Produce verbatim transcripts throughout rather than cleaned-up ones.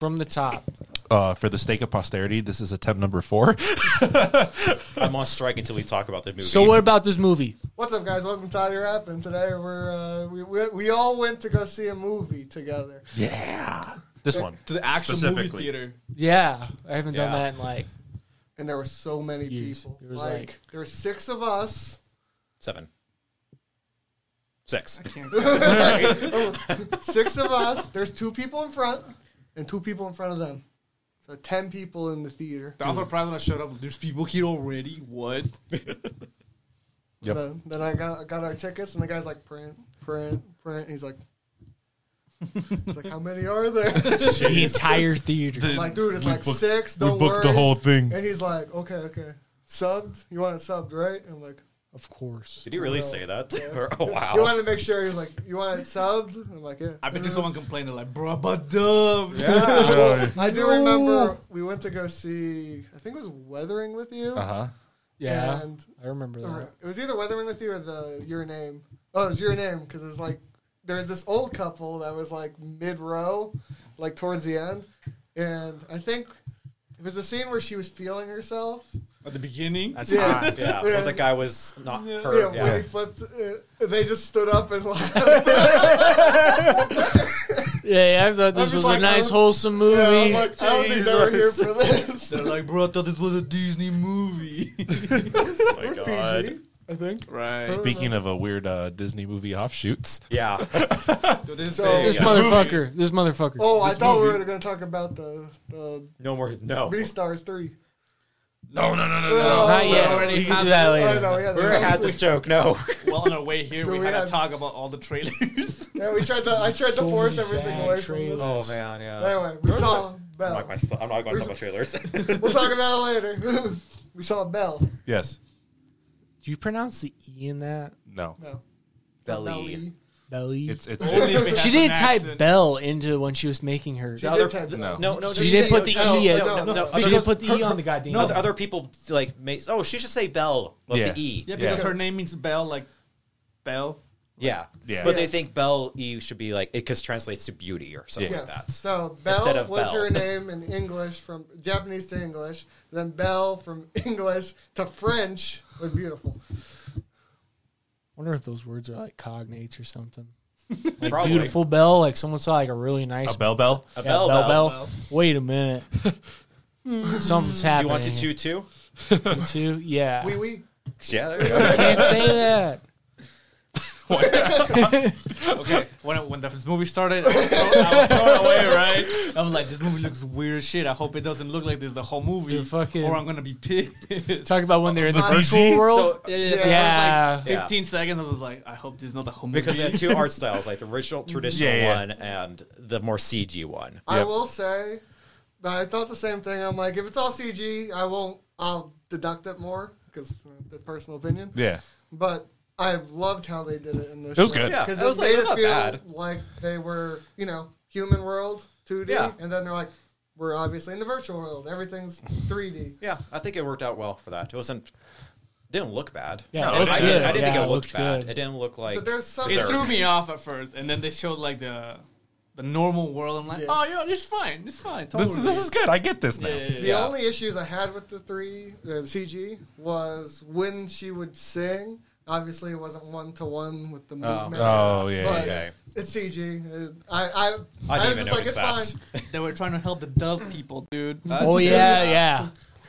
From the top. Uh, for the sake of posterity, this is attempt number four. I'm on strike until we talk about the movie. So what about this movie? What's up, guys? Welcome to Toddy Rapping. Today we're uh, we, we we all went to go see a movie together. Yeah. This one. To the actual movie Specifically. theater. Yeah, I haven't done Yeah. that in like. And there were so many Years. people. There was like, like- there were six of us. Seven. Six. Six of us. There's two people in front and two people in front of them. So ten people in the theater. I was surprised when I showed up. There's people here already. What? Yep. Then, then I got got our tickets, and the guy's like, print, print, print. He's like, he's like, how many are there? The entire theater. I'm like, dude, it's We like booked- six. We Don't booked worry. the whole thing. And he's like, okay, okay, subbed. You want it subbed, right? I'm like, Of course. Did he really No. say that? Yeah. Or- oh, wow. you want to make sure. He's like, you want it subbed? I'm like, yeah. I bet you someone complained. They're like, bro, but dumb. Yeah. I do remember we went to go see. I think it was Weathering with You. Uh huh. Yeah, And I remember or that. it was either Weathering with You or the Your Name. Oh, it was Your Name because it was like there was this old couple that was like mid row, like towards the end, and I think it was the scene where she was feeling herself. At the beginning. That's Yeah. hot. Yeah, where the guy was not Yeah. Yeah, hurt. when Yeah. he flipped, uh, they just stood up and laughed. Yeah, yeah, I thought this just was like, a nice, I'm- wholesome Yeah, I'm movie. like, I don't think they were here for this. They're like, bro, I thought this was a Disney movie. Oh my We're God. P G, I think. right. Speaking of a weird uh, Disney movie offshoots, Yeah. Dude, this is So- big. This Yeah. motherfucker. This motherfucker. Oh, I This thought we movie- were going to talk about the the No more. No. Beastars three. no, no, no, no, no. Not yet. we already We can had do that I later. know, yeah, We already had this joke. No. Well, on our way here, Dude, we we had had- to talk about all the trailers. Yeah, we tried to. I tried to So force many everything bad away from trailers. this. Oh man. Yeah. Anyway, we saw I'm Belle. not going to I'm not going to talk about trailers. We'll talk about it later. We saw Belle. yes, Do you pronounce the E in that? no, No. Belly. Belly. it's it's. Only if it She has didn't an type accent. Bell into when she was making her. She The did other- type the- Belle. no, no, She no, didn't put the no, E in. no, no, no, no. other- She didn't put the E on the goddamn. No, the other people like make. Oh, she should say Belle with Yeah. the E. Yeah, because Yeah. her name means Belle, like Belle. Yeah. Yeah. But they Yes. think Belle E should be like it because translates to beauty or something Yes. like that. So Instead Belle of was Belle. her name in English from Japanese to English. Then Belle from English to French was beautiful. I wonder if those words are like cognates or something. Like Probably. beautiful bell, like someone saw like a really nice a bell bell. A yeah, Belle bell, Belle. bell. Wait a minute. Something's Do you happening. want to two two? two? Two? Yeah. Wee wee. Yeah, there you go. Can't say that. Okay, when it, when the movie started, I was, thrown, I was thrown away, right? I was like, this movie looks weird as shit. I hope it doesn't look like this the whole movie, Dude, fucking- or I'm gonna be pissed. Talk about when they're in the Uh, virtual world. So, yeah, yeah, Yeah. yeah. Yeah. Like fifteen seconds, I was like, I hope this is not the whole movie. because they had two art styles, like the original traditional Yeah, yeah. one and the more C G one. I Yep. will say that I thought the same thing. I'm like, if it's all C G, I won't. I'll deduct it more because uh, the personal opinion. Yeah, But I loved how they did it in this. It was good. Yeah, because it it, was like- made it was it not feel bad. like they were, you know, human world two D, Yeah. and then they're like, we're obviously in the virtual world. Everything's three D. Yeah, I think it worked out well for that. It wasn't didn't look bad. Yeah, No, it looked I, good. didn't, I didn't Yeah, think it it looked looked bad. good. It didn't look like So there's some. it Berserk. threw me off at first, and then they showed like the the normal world. I'm like, Yeah. oh yeah, it's fine, it's fine. this Totally. this is good. I get this now. yeah, yeah, yeah. The Yeah. only issues I had with the three uh, C G was when she would sing. Obviously, it wasn't one to one with the movement. Oh yeah, But yeah. okay. it's C G. Uh, I I, I was didn't even just like, notice it's that. fine. They were trying to help the dove people, dude. That's Oh true. yeah, yeah.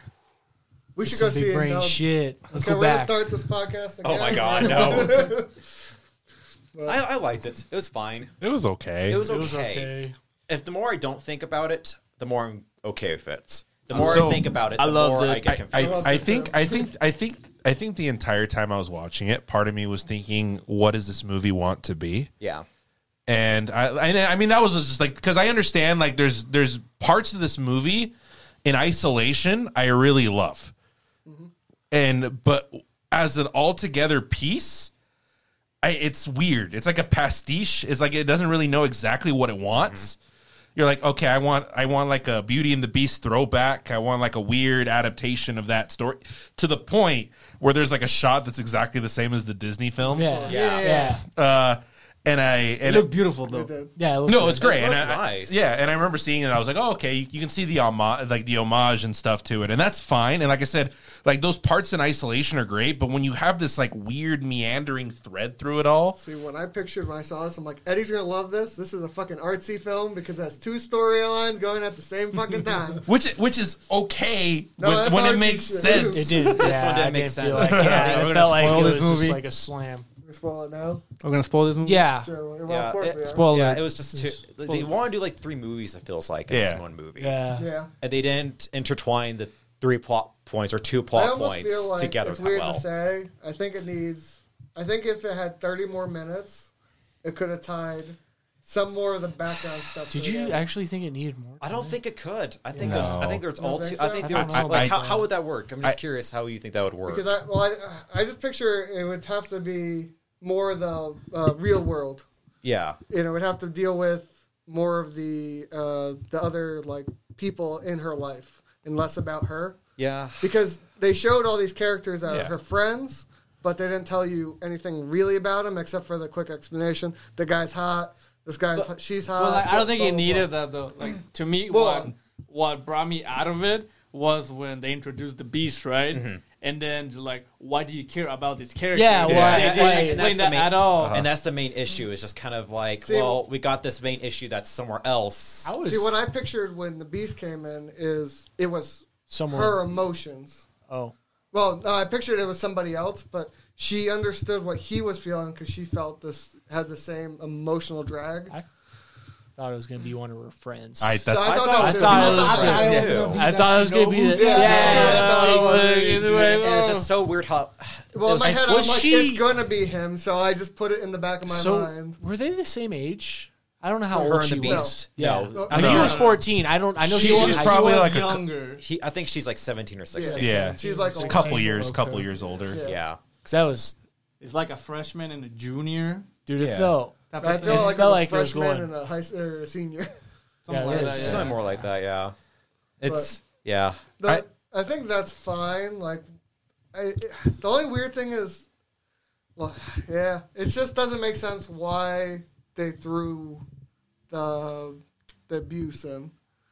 We should Some go big see it. brain dub. shit. Let's Okay, go we're gonna back. start this podcast again. Oh my God, no. But- I, I liked it. It was fine. It was okay. It was It okay. was okay. If the more I don't think about it, the more I'm okay with it. The more So, I think about it, I the loved more it. I get I, confused. I, I it think too. I think I think I think the entire time I was watching it, part of me was thinking, what does this movie want to be? yeah. And I, I, I mean, that was just like, because I understand, like, there's there's parts of this movie in isolation I really love, and but as an altogether piece, I, it's weird. It's like a pastiche. It's like it doesn't really know exactly what it wants. You're like, okay, I want I want like a Beauty and the Beast throwback. I want like a weird adaptation of that story, to the point where there's like a shot that's exactly the same as the Disney film. Yeah, Yeah. yeah. Uh, and I It and looked beautiful It though. did. Yeah, it looked no, good. it's great. And looked I, nice. yeah, and I remember seeing it. I was like, oh, okay, you, you can see the homage, like the homage and stuff to it, and that's fine. And like I said, like those parts in isolation are great, but when you have this like weird meandering thread through it all, See, when I pictured when I saw this, I'm like, Eddie's gonna love this. This is a fucking artsy film because it has two storylines going at the same fucking time. which which is okay No, when, that's when it artsy makes shit. sense. It did. This yeah, one didn't I make didn't sense. feel like, We're yeah, gonna it felt like spoil it this was just movie. like a slam. We spoil it now. We're gonna spoil this movie. Yeah, Sure. Well, Yeah, of course it- we are. Spoiler. Yeah, it was just too. It's They full- want to do like three movies. It feels like in Yeah. this one movie. yeah. Yeah. and they didn't intertwine the three plot points or two I plot almost points feel like together it's that weird well. to say. I think it needs. I think if it had thirty more minutes, it could have tied some more of the background stuff. Did together. you actually think it needed more? I don't think it could. I think No. it was, I think there's You don't all think too. I so? think I there don't was, know like about how, how that. would that work? I'm just I- curious how you think that would work. Because I well, I, I just picture it would have to be more of the uh, real world. yeah, You know, it would have to deal with more of the uh, the other like people in her life and less about her. yeah. Because they showed all these characters that Yeah. are her friends, but they didn't tell you anything really about them except for the quick explanation. The guy's hot. This guy's she's hot. Well, like, I don't think blah, it blah, needed blah. that though. Like to me, Well, what what brought me out of it was when they introduced the Beast, right? Mm-hmm. And then like, why do you care about this character? Yeah, They why- didn't why- explain That's the that main- at all. And that's the main issue. Is just kind of like, See, well, we got this main issue that's somewhere else. I was See, what I pictured when the Beast came in is it was somewhere. her emotions. Oh, Well, no, I pictured it was somebody else, but she understood what he was feeling because she felt this had the same emotional drag. I thought it was gonna be one of her friends. I, So that's, I thought that I was thought it was. I thought I, it was I, too. I thought it was gonna be. The, Yeah, yeah, yeah, I thought it yeah, was. yeah, either way, And it's no. just so weird how. Well, in my there's- head, I'm was like, she- it's gonna be him, so I just put it in the back of my So mind. were they the same age? I don't know how Her old and she the was. Beast. Yeah, No. I mean, No. he was fourteen. I don't. I know she, She was was high probably school. like a cou- younger. He, I think she's like seventeen or sixteen. yeah, She's like a a couple Okay. years, couple Okay. years older. Yeah. Yeah. Cause that was, It's like a freshman and a junior. dude. It Yeah. felt. Type I of feel thing. like, felt a like it was freshman going- and a high s- or a senior. Something Yeah, like it that, is. yeah. Something more like that. Yeah. It's yeah. The, I, think that's fine. Like, I, the only weird thing is, well, yeah, it just doesn't make sense why they threw the the abuse in.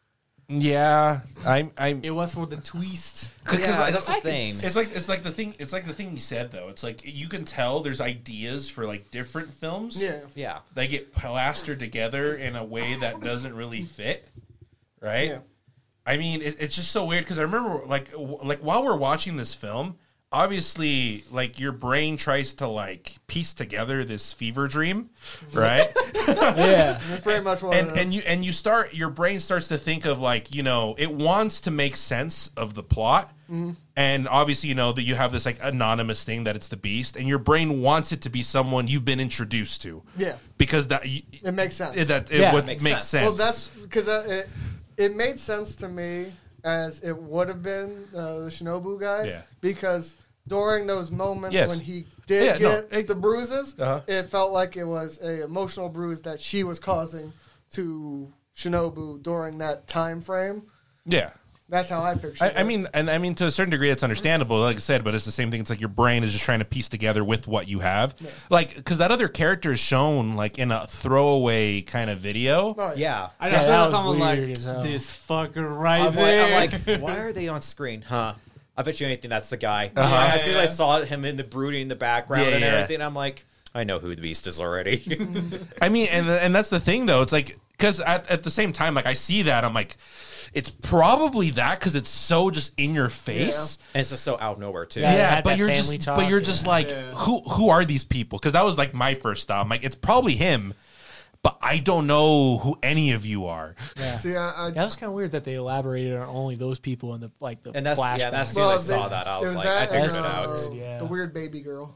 Yeah, I'm. I'm. It was for the twist. Yeah, that's the I can thing. It's like it's like the thing. It's like the thing you said though. It's like you can tell there's ideas for like different films. Yeah, Yeah. They get plastered together in a way that doesn't really fit, right? yeah. I mean, it, it's just so weird because I remember, like, w- like while we're watching this film, obviously, like your brain tries to like piece together this fever dream, right? Yeah. That's pretty much what and it is. and you and you start, your brain starts to think of like, you know, it wants to make sense of the plot, and obviously, you know, that you have this like anonymous thing that it's the Beast, and your brain wants it to be someone you've been introduced to, yeah, because that y- it makes sense. that it Yeah. would Makes make sense. sense. Well, that's because it it made sense to me as it would have been uh, the Shinobu guy. Yeah. Because during those moments Yes. when he did Yeah, no, get it- the bruises, Uh-huh. it felt like it was a emotional bruise that she was causing to Shinobu during that time frame. yeah. That's how I picture I, it. I mean, and I mean to a certain degree, it's understandable, like I said. But it's the same thing. It's like your brain is just trying to piece together with what you have, like because that other character is shown like in a throwaway kind of video. Oh, Yeah. I Yeah, just that feel was someone weird like as hell. this fucker right I'm like, there. I'm like, why are they on screen? Huh? I bet you anything that's the guy. Uh-huh. Yeah, as soon as I saw him in the brooding in the background Yeah, and yeah. everything, I'm like, I know who the Beast is already. I mean, and and that's the thing though. It's like because at at the same time, like I see that, I'm like, it's probably that because it's so just in your face. and it's just so out of nowhere too. Yeah. Yeah, had but that you're family just talk, but you're yeah. just like Yeah. who who are these people? Because that was like my first thought. I'm like, it's probably him, but I don't know who any of you are. Yeah. See, I, I, Yeah, that was kind of weird that they elaborated on only those people in the like the And that's- flashbacks. yeah, that's- As soon as I saw they- that, I it was like, that I figured and, it out. uh, Yeah. The weird baby girl.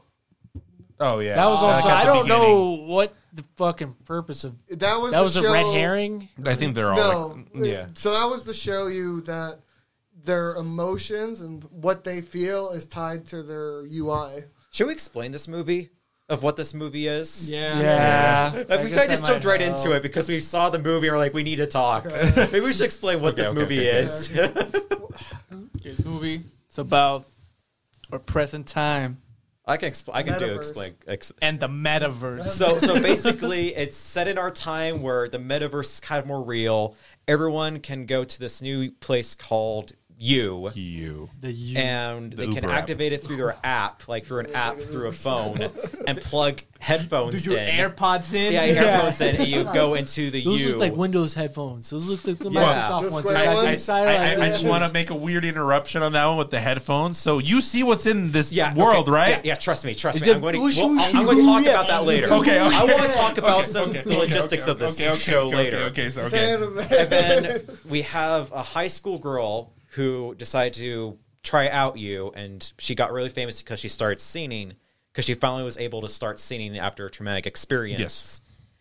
Oh yeah, that was also. Like, at I the don't beginning. know what the fucking purpose of That was that the was show, a red herring. I think they're all No, like, yeah. So that was to show you that their emotions and what they feel is tied to their U I. Should we explain this movie of what this movie is? yeah. Yeah, Like, I we guess kind of just that jumped might right help. into it because we saw the movie and we're like, we need to talk. Maybe we should explain what Okay, this okay, movie okay, is. This movie, it's about our present time. I can expl- I can do Metaverse. explain. Ex- And the metaverse. so so basically, it's set in our time where the metaverse is kind of more real. Everyone can go to this new place called You. You. The U. And The they can Uber app. activate it through their app, like through an app through a phone, and plug headphones Do your in. AirPods in. yeah, AirPods in, and you go into the Those U. look like Windows headphones. Those look like the Yeah. Microsoft The ones. square They got ones? the I, side I, like I just that. want to make a weird interruption on that one with the headphones. So you see what's in this yeah, world, okay. right? Yeah, yeah, trust me, trust me. The- I'm going to, whoosh, well, whoosh, I'm going to talk yeah. about that later. Okay, okay. I want to talk about Okay, some okay, the okay, logistics okay, of this okay, okay, show okay, later. Okay, okay, so, It's okay. anime. And then we have a high school girl who decided to try out You, and she got really famous because she started singing, because she finally was able to start singing after a traumatic experience. Yes.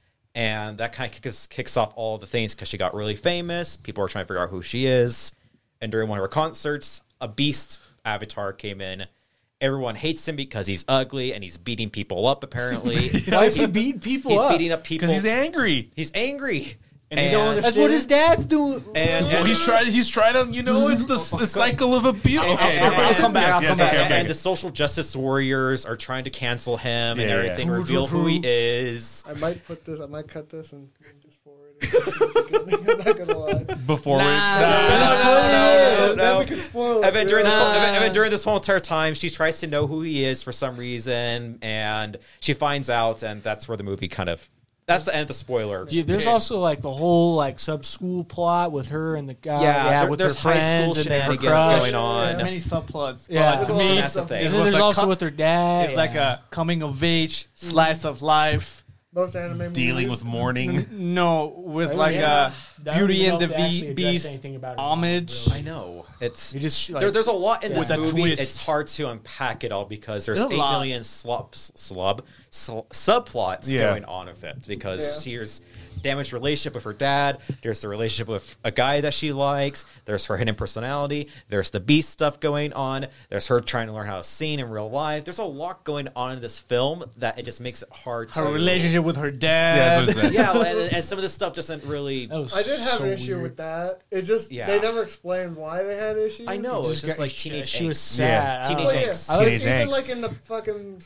And that kind of kicks, kicks off all the things because she got really famous. People are trying to figure out who she is. And during one of her concerts, a beast avatar came in. Everyone hates him because he's ugly and he's beating people up, apparently. Why is he beating people He's up? beating up people. Because he's angry. He's angry. And you don't That's what his dad's doing. And, Well, he's trying. He's trying to. You know, it's the, the cycle of abuse. Okay, I'll- never I'll mind. come back, Yes, I'll yes, come back. okay, and, okay, and the okay. social justice warriors are trying to cancel him and Yeah, everything, yeah. reveal who he is. I might put this. I might cut this and just forward it. I'm not gonna lie. Before Nah. we. Nah. No, no, Then no. we can spoil it. And then during this, whole, Nah. and then during this whole entire time, she tries to know who he is for some reason, and she finds out, and that's where the movie kind of. That's the end of the spoiler. Yeah, there's also like the whole like sub school plot with her and the guy. Yeah, Yeah, there- with there's her high school friends and then her shenanigans crush. going on. There's many subplots. Yeah. But There's to a lot me, of that's the stuff. thing. And It then was there's a also co- with her dad. it's like yeah. a coming of age slice of life. Most anime Dealing movies. with mourning. No, with Oh, like yeah. uh, I don't Beauty even and know the if they actually Be- addressed Beast anything about her homage. mom, I really. know it's It just like, there, there's a lot in With this a movie. twist. It's hard to unpack it all because there's There's a eight lot. million slob, slob, sl- subplots Yeah. going on with it because Yeah. she's damaged relationship with her dad. There's the relationship with a guy that she likes. There's her hidden personality. There's the beast stuff going on. There's her trying to learn how to sing in real life. There's a lot going on in this film that it just makes it hard Her to relationship with her Yeah, dad. that's what I said. Yeah, and, and some of this stuff doesn't really. that was I did have so an issue weird. with that. It just Yeah. they never explained why they had issues. I know It it's just got- like she- teenage. She was angst. sad. Yeah. I don't Teenage know. Well, yeah. angst. I like, Teenage even angst. like in the fucking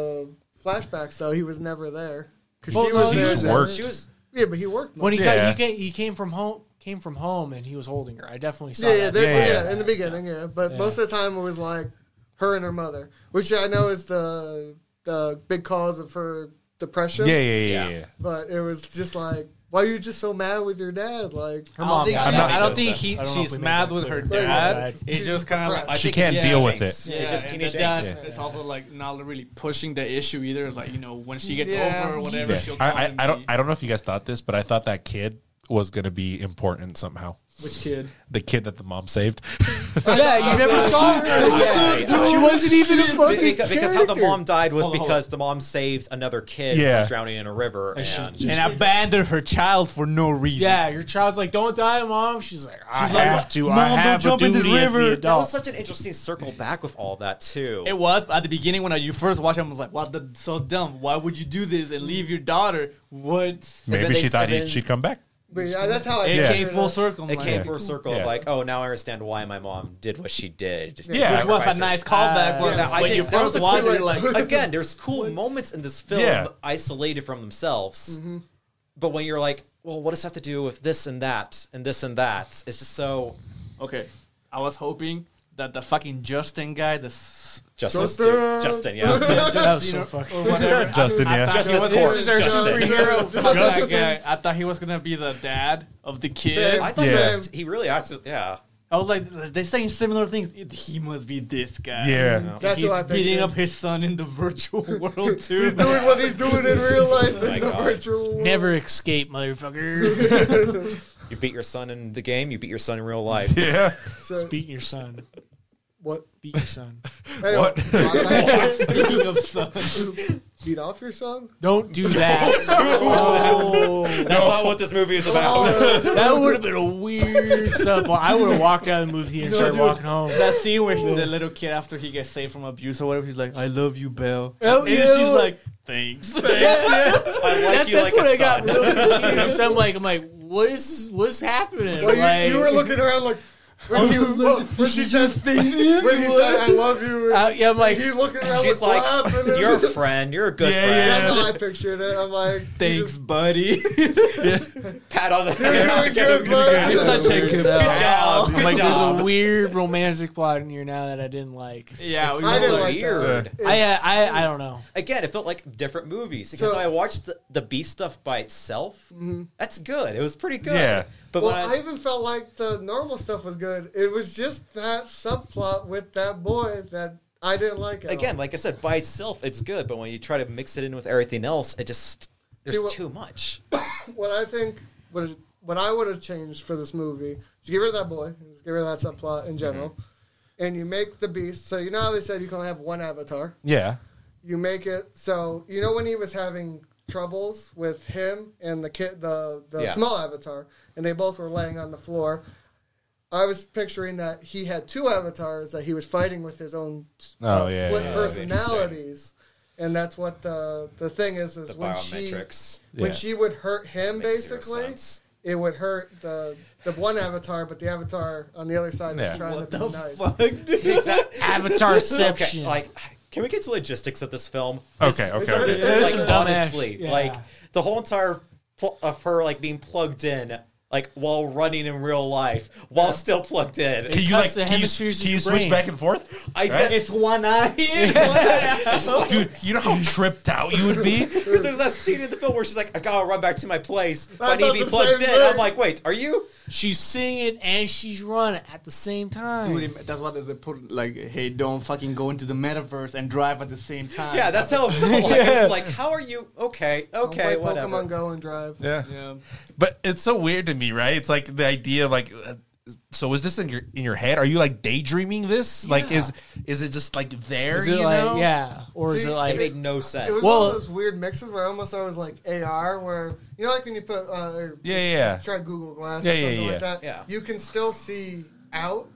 uh, flashbacks though, he was never there because Well, she no, was he there. just then. worked. She was. Yeah, but he worked. When he, most- got, Yeah. he, came, he came from home, came from home, and he was holding her. I definitely saw yeah, yeah, that. they- Yeah, yeah, yeah. in the beginning, yeah. But Yeah. most of the time it was like her and her mother, which I know is the the big cause of her depression. Yeah, yeah, yeah, Yeah. yeah. But it was just like, why are you just so mad with your dad? Like, Her I mom don't think, got she, I'm not I don't so think sad. he, I don't know if she's we made mad that with her clear. Yeah, dad. yeah. It's just kind of like I I She think can't it's deal teenage with angst. it. It's just and teenage the dad, angst. It's also like not really pushing the issue either. Like, you know, when she gets Yeah. over or whatever, Yeah. she'll come I, I, and I don't be- I don't know if you guys thought this, but I thought that kid was gonna be important somehow. Which kid? The kid that the mom saved. Yeah, you never saw her. Yeah. She wasn't even a fucking because, because how the character. mom died was Hold on, hold because the mom saved another kid who Yeah. was drowning in a river, and, she And abandoned her child for no reason. Yeah, your child's like, don't die, mom. She's like, I She's like, have to. I "Mom, don't have jump a in this duty as the river." that was adult. such an interesting circle back with all that too. It was, but at the beginning when I, you first watched it, I was like, "What? That's so dumb. Why would you do this and leave your daughter? What?" Maybe then they she thought said he, in- she'd come back. but yeah, that's how I It Yeah. came pictured full it. circle. I'm It like, came full circle Yeah. of like, oh, now I understand why my mom did what she did. Just Yeah. Which was a sacrifice nice her- callback. Uh, was Yeah, I when think you that first was a watch it, feel you're like, like- Again, there's cool moments in this film Yeah. isolated from themselves. Mm-hmm. But when you're like, well, what does that have to do with this and that and this and that? It's just so okay. I was hoping that the fucking Justin guy, the s- Justin. Justin. Justin, Justin yeah. Just, That was you so know, fucking- or whatever. Justin, I, I yeah. thought Justice he was, Court, this is our Justin. superhero. Fuck that Justin. guy. I thought he was gonna be the dad of the kid. Same. I thought Yeah. he, was, he really acted, yeah. I was like, they're saying similar things. It- He must be this guy. Yeah. That's He's what I beating pictured. up his son in the virtual world too. He's doing what he's doing in real life my in the God. virtual world. Never escape, motherfucker. You beat your son in the game, you beat your son in real life. Yeah. So, Beat your son. what? Beat your son. Anyway, What? Speaking of son, beat off your son? Don't do that. Oh, That's not what this movie is about. that would have been a weird sub. I would have walked out of the movie theater and started dude, walking home. that scene where he, the little kid after he gets saved from abuse or whatever, he's like, "I love you, Belle." Oh, and yeah. she's like, "Thanks." I like That's, you that's like what a I got son. really confused. So I'm like, I'm like, what is what's happening? Well, you, like, you were looking around like, when she, well, when she said, when he said, "I love you," Uh, yeah, I'm like, he looking around She's like, like, what happened? "You're a friend. You're a good Yeah, friend." That's how I pictured it. I'm like, he Thanks, just- buddy. Pat on the You're head. doing good, bud. You're such a Good good Good pal. job. I'm Good like, job. there's a weird romantic plot in here now that I didn't like. Yeah, It's we I so didn't were like weird. that. I, It's- I I don't know. Again, it felt like different movies because So- I watched the, the Beast stuff by itself. That's good. It was pretty good. Yeah. But well, when I, I, even felt like the normal stuff was good. It was just that subplot with that boy that I didn't like. At again, all. like I said, by itself, it's good. But when you try to mix it in with everything else, it just there's See, what- too much. what I think would what I would have changed for this movie is get rid of that boy, just get rid of that subplot in general, and you make the Beast. So you know how they said you can only have one avatar. Yeah. You make it so you know when he was having troubles with him and the kid, the the Yeah. small avatar, and they both were laying on the floor. I was picturing that he had two avatars that he was fighting with his own uh, Oh, yeah, split yeah. personalities, and that's what the the thing is. Is The when she biometrics. when Yeah. she would hurt him, Makes zero basically, sense. it would hurt the the one avatar, but the avatar on the other side Yeah. was trying What to the be nice. fuck, dude? Exactly. Avatarception. Okay, like, can we get to logistics of this film? Okay, This- okay, this- okay. like, There's some dumb ass- honestly, yeah. like the whole entire pl- of her like being plugged in, like while running in real life, while still plugged in. Can you cuts like the can you, hemispheres of can you your switch brain. back and forth? I Right? bet It's one eye here. one eye out. Dude, you know how tripped out you would be? because there's that scene in the film where she's like, "I gotta run back to my place, but I need thought to be the plugged same in." I'm thing. like, "Wait, are you?" She's singing and she's running at the same time. Dude, that's why they put like, hey, don't fucking go into the metaverse and drive at the same time. Yeah, that's how it felt. Like, I was like, "How are you?" Okay, Don't okay, play whatever. Pokemon Go and drive. Yeah. Yeah. But it's so weird to me, right? It's like the idea of like uh, so is this in your in your head? Are you like daydreaming this? Like is is it just like there, Is it you like know? yeah, or is See, it It like made no sense. It was Well- one of those weird mixes where I almost thought it was like A R, where you know, like when you put uh, or Yeah, yeah, yeah. try Google Glass Yeah, or yeah, something yeah. like that. Yeah. You can still see out,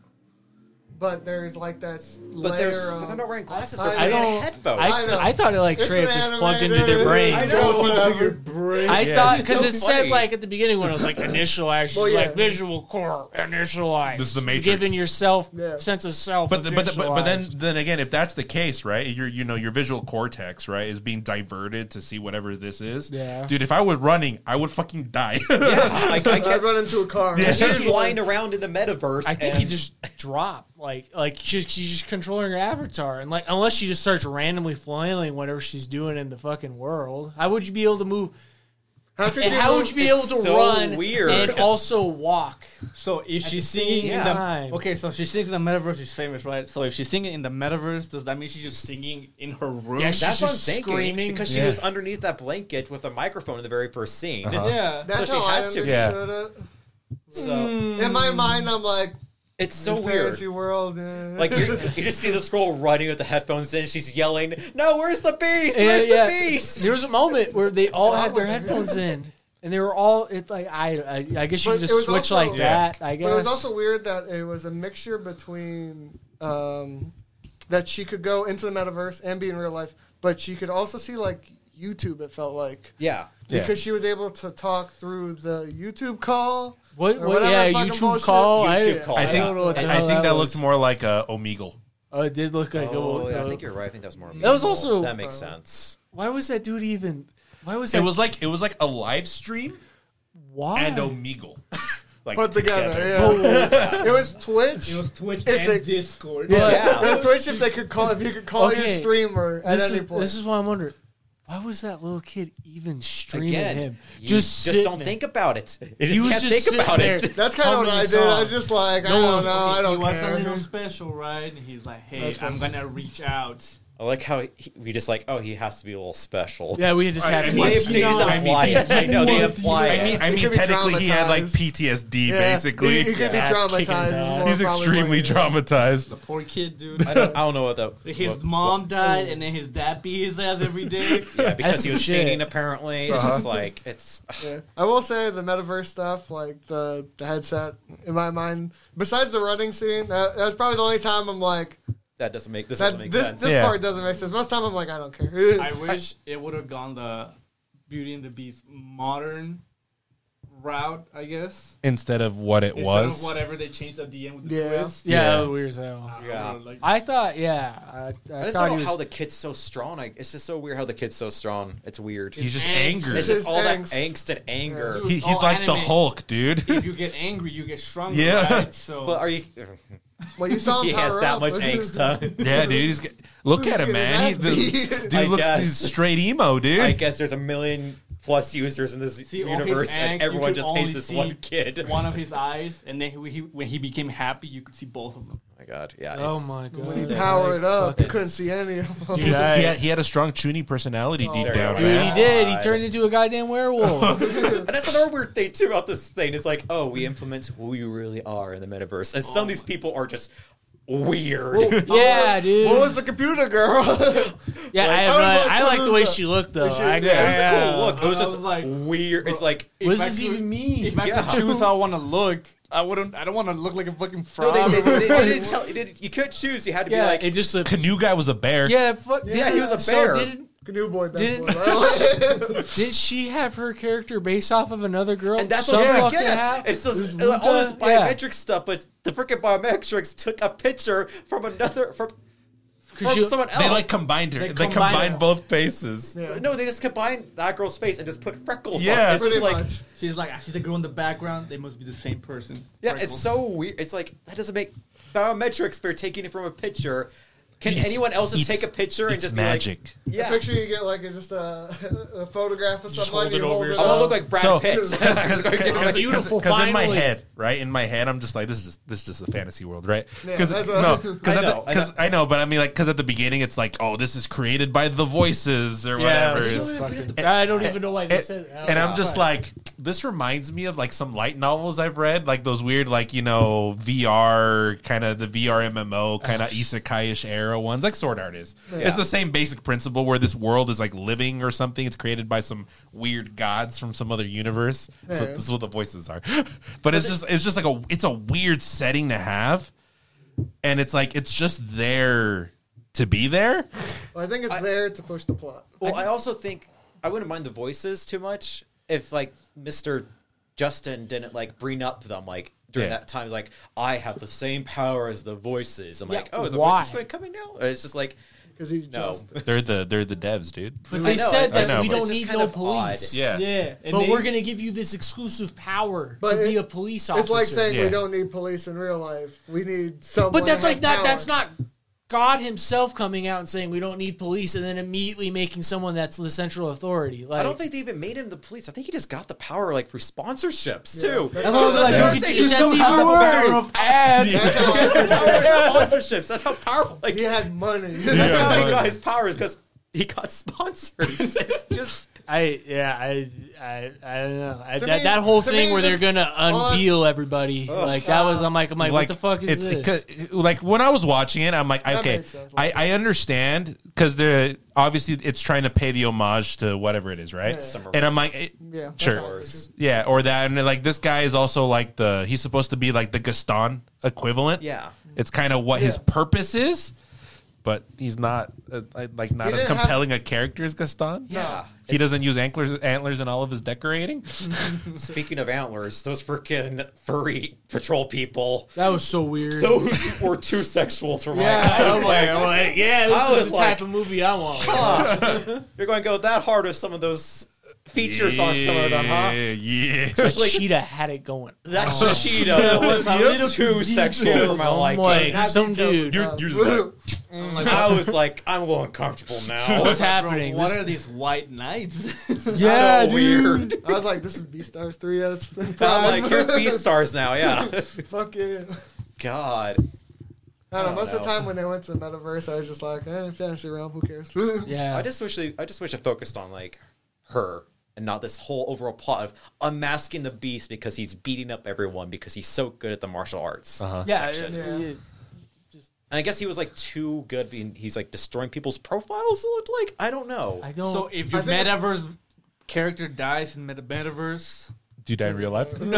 but there's like that s- but there's layer but of. they're not wearing glasses. I They're I putting in don't headphones. I, I know. I thought it like It's straight an up just anime, plugged into dude. their brain. I know. Whatever. brain. I Yeah. thought It's because so it said funny. like at the beginning when it was like initialize, Well, she's yeah. like visual core, initialize. This is the You're Matrix. giving yourself Yeah. sense of self. But, the, but, the, but but then initialized. then again, if that's the case, right? Your you know your visual cortex, right, is being diverted to see whatever this is. Yeah. Dude, if I was running, I would fucking die. Yeah, I, I I'd kept run into a car. Yeah. she's flying around in the metaverse. I think and he just dropped like like she, she's just controlling her avatar and like unless she just starts randomly flailing whatever she's doing in the fucking world. How would you be able to move? How could And you how move- would you be able to so run weird. and also walk? So if At she's the singing same in the time. okay, so she's singing in the metaverse, she's famous, right? So if she's singing in the metaverse, does that mean she's just singing in her room? Yeah, she's That's what I'm just thinking. screaming. Because she Yeah. was underneath that blanket with a microphone in the very first scene. Uh-huh. yeah. That's so she how has I to- understood it. So In my mind, I'm like, it's so the weird. fantasy world. uh, Like you you just see this girl running with the headphones in. She's yelling, "No, where's the beast? Yeah, Where's yeah. the beast?" There was a moment where they all had their headphones in, and they were all. It like I, I, I guess you But could it just was switch also- like Yeah. that. I guess. But it was also weird that it was a mixture between um, that she could go into the metaverse and be in real life, but she could also see like YouTube. It felt like Yeah. Yeah. because she was able to talk through the YouTube call. what? or what whatever yeah, fucking YouTube bullshit. call. YouTube I, call. I I think don't know what the I, hell I think that, was. looked more like uh, Omegle. Oh, it did look like. Oh, a, yeah, I a- think you're right. I think that's more. That was also- that makes sense. Why was that dude even? Why was that? It was like it was like a live stream why? and Omegle. Like Put together, yeah. It was Twitch. It was Twitch If and they- Discord. yeah. Yeah. It was Twitch if they could call if you could call your Okay. streamer at This any is, point. this is why I'm wondering. Why was that little kid even streaming Again, him? you just just sitting don't there. think about it. You He just was can't just think sitting about there. it. That's kind of what humming I a did. I was song. just like, I No don't one- know, Okay, I he don't was a little care. special, right? And he's like, hey, That's I'm fine. gonna reach out. I like how he, we just like, oh, he has to be a little special. Yeah, we just I- had I to. mean, They, What? they just I mean, apply it. I know they apply I it. mean, I He mean, could be technically, he had like traumatized. P T S D. Yeah, Basically, he, he could be Yeah. Kicking his traumatized. is ass. more he's probably extremely what it is. traumatized. Poor kid, dude. I don't, I don't know what the His what- mom died, and then his dad beat his ass every day. yeah, because That's he was some shit. singing. Apparently, it's Uh-huh. just like it's. Yeah. I will say the metaverse stuff, like the, the headset, in my mind, besides the running scene, that, that's probably the only time I'm like, That doesn't make this that, doesn't make this sense. this Yeah. part doesn't make sense. Most time I'm like, I don't care. I wish it would have gone the Beauty and the Beast modern route, I guess. instead of what it Instead was. of whatever they changed at the end with the Yeah. twist. Yeah, Yeah. that was weird as hell. Yeah. Like, I thought, yeah, I, I, I just thought don't he know was. how the kid's so strong. Like, it's just so weird how the kid's so strong. It's weird. He's just angst. angry. It's His just all that angst. angst and anger. Dude, He, he's all like the anime. Hulk, dude. if you get angry, you get stronger. Yeah. Right? So, But are you? Well, you saw him He has power that up. much angst, huh? Yeah, dude. He's, get- look at him, Look at man. He, his the, ass beat. dude I looks guess. he's straight emo, dude. I guess there's a million plus users in this See, all his universe, angst, and you everyone could just only hates this see one kid. one of his eyes, and then he, he, when he became happy, you could see both of them. Oh my god, yeah. Oh it's- my god! When he Yeah. powered up, you Fucking- couldn't see any of them. Dude, Dude, I- he, had, he had a strong Chuny personality deep there down, you go. Dude, man. he did. He God. turned into a goddamn werewolf. And that's another weird thing too about this thing. It's like, oh, we implement who you really are in the metaverse, and some of these people are just weird. yeah, dude. What was the computer girl? yeah, I, I have was no- like, I what like is the way that? she looked though. She- I, yeah, It was a I- cool look. It was I just was like, weird. It's like If What does I this could- even mean? If I Yeah. could choose how I want to look, I wouldn't. I don't want to look like a fucking no, frog. they, they, or they, they fucking- didn't tell you. Did, you couldn't choose. You had to be Yeah, like, it just looked. Canoe guy was a bear. Yeah, fuck. Yeah, did- he was a so bear. didn't Canoe boy, bad Didn't- boy. did she have her character based off of another girl? and that's Some what I fucking get. how- It's this, It was uh, all this Luca- yeah. biometric stuff, but the freaking biometrics took a picture from another from, from you- someone else. They like combined her. They, They combined, combined- both faces. Yeah. no, they just combined that girl's face and just put freckles. Yeah, on it. It's Pretty just like, much. She's like, I see the girl in the background. They must be the same person. yeah, Freckles. it's so weird. It's like that doesn't make biometrics. They're taking it from a picture. Can It's- anyone else just it's- take a picture and it's just magic. be like, yeah, The picture you get like is just a, a photograph of Just someone. hold it You over hold it yourself. I want to up. look like Brad So, Pitt. because beautiful, in my finally. head, right in my head, I'm just like, this is just this is just a fantasy world, right? Yeah, Because that's a- no, because I know, I because I, know, but I mean, like, because at the beginning, it's like, oh, this is created by the voices or Yeah, whatever. it's It's- fucking- I don't even know why they and, said that. and I'm just like, this reminds me of like some light novels I've read, like those weird, like, you know, V R kind of the V R M M O kind of isekai-ish era ones, like Sword Art is. It's the same basic principle where this world is like living or something. It's created by some weird gods from some other universe. So Yeah. this is what the voices are. But it's just it's just like a it's a weird setting to have, and it's like it's just there to be there. Well, I think it's there to push the plot. Well, I also think I wouldn't mind the voices too much if like Mister Justin didn't like bring up them like during Yeah. that time. Like I have the same power as the voices. I'm Yeah, like, oh, the why? voices going coming now. Or it's just like Because he's no. just. They're the they're the devs, dude. But I they know, said I that know, we but don't it's just need kind no of police. odd. Yeah. Yeah, and But they- we're gonna give you this exclusive power But to be it- a police officer. It's like saying Yeah. we don't need police in real life. We need someone. but that's that like has not. power. That's not God Himself coming out and saying we don't need police, and then immediately making someone that's the central authority. Like, I don't think they even made him the police. I think he just got the power like through sponsorships Yeah. too. That's That's what I was like, That's you the could thing. just He still have has even the worse. power of ads. That's how He has the I- power of sponsorships. That's how powerful. Like He had money. that's Yeah, how he money. got his powers because he got sponsors. It's just. I yeah I I, I don't know I, To that, me- that whole to thing me, where they're this- gonna unveil everybody like that was I'm like I'm like, what the fuck is it's, this? it's 'cause- like when I was watching it, I'm like, That okay, makes sense. I, I understand because they're obviously it's trying to pay the homage to whatever it is, right? Yeah. Summer And I'm like, it- Yeah, that's sure, how it is. yeah, or that, and like this guy is also like the he's supposed to be like the Gaston equivalent. Yeah. It's kind of what his Yeah. purpose is, but he's not uh, like not He as didn't have- compelling a character as Gaston. Yeah. He It's- doesn't use antlers antlers in all of his decorating. Speaking of antlers, those freaking furry patrol people, that was so weird. those were too sexual to my Yeah, eyes. I was like, I'm like, yeah, this I is was the like, type of movie I want. Huh. You're going to go that hard with some of those features on some of them, huh? Yeah. Especially Cheetah had it going. that cheetah was a little too sexual for my I'm liking. like, That some detail- dude. You're- you're just like- I was like, I'm a little uncomfortable now. What's Bro, happening? what This- are these white knights? Yeah, so dude. weird. I was like, this is Beastars three. That's I'm like, here's Beastars now, yeah. Fuck yeah. God. I don't know. don't Most of the know. time when they went to the metaverse, I was just like, eh, fantasy realm. Who cares? Yeah, I just wish they, I just wish it focused on like her and not this whole overall plot of unmasking the beast because he's beating up everyone because he's so good at the martial arts. Uh-huh. yeah, section. yeah. Yeah. And I guess he was like too good being he's like destroying people's profiles, it looked like. I don't know. I don't. So if I your think- metaverse character dies in meta metaverse, Do you die in real life? that'd be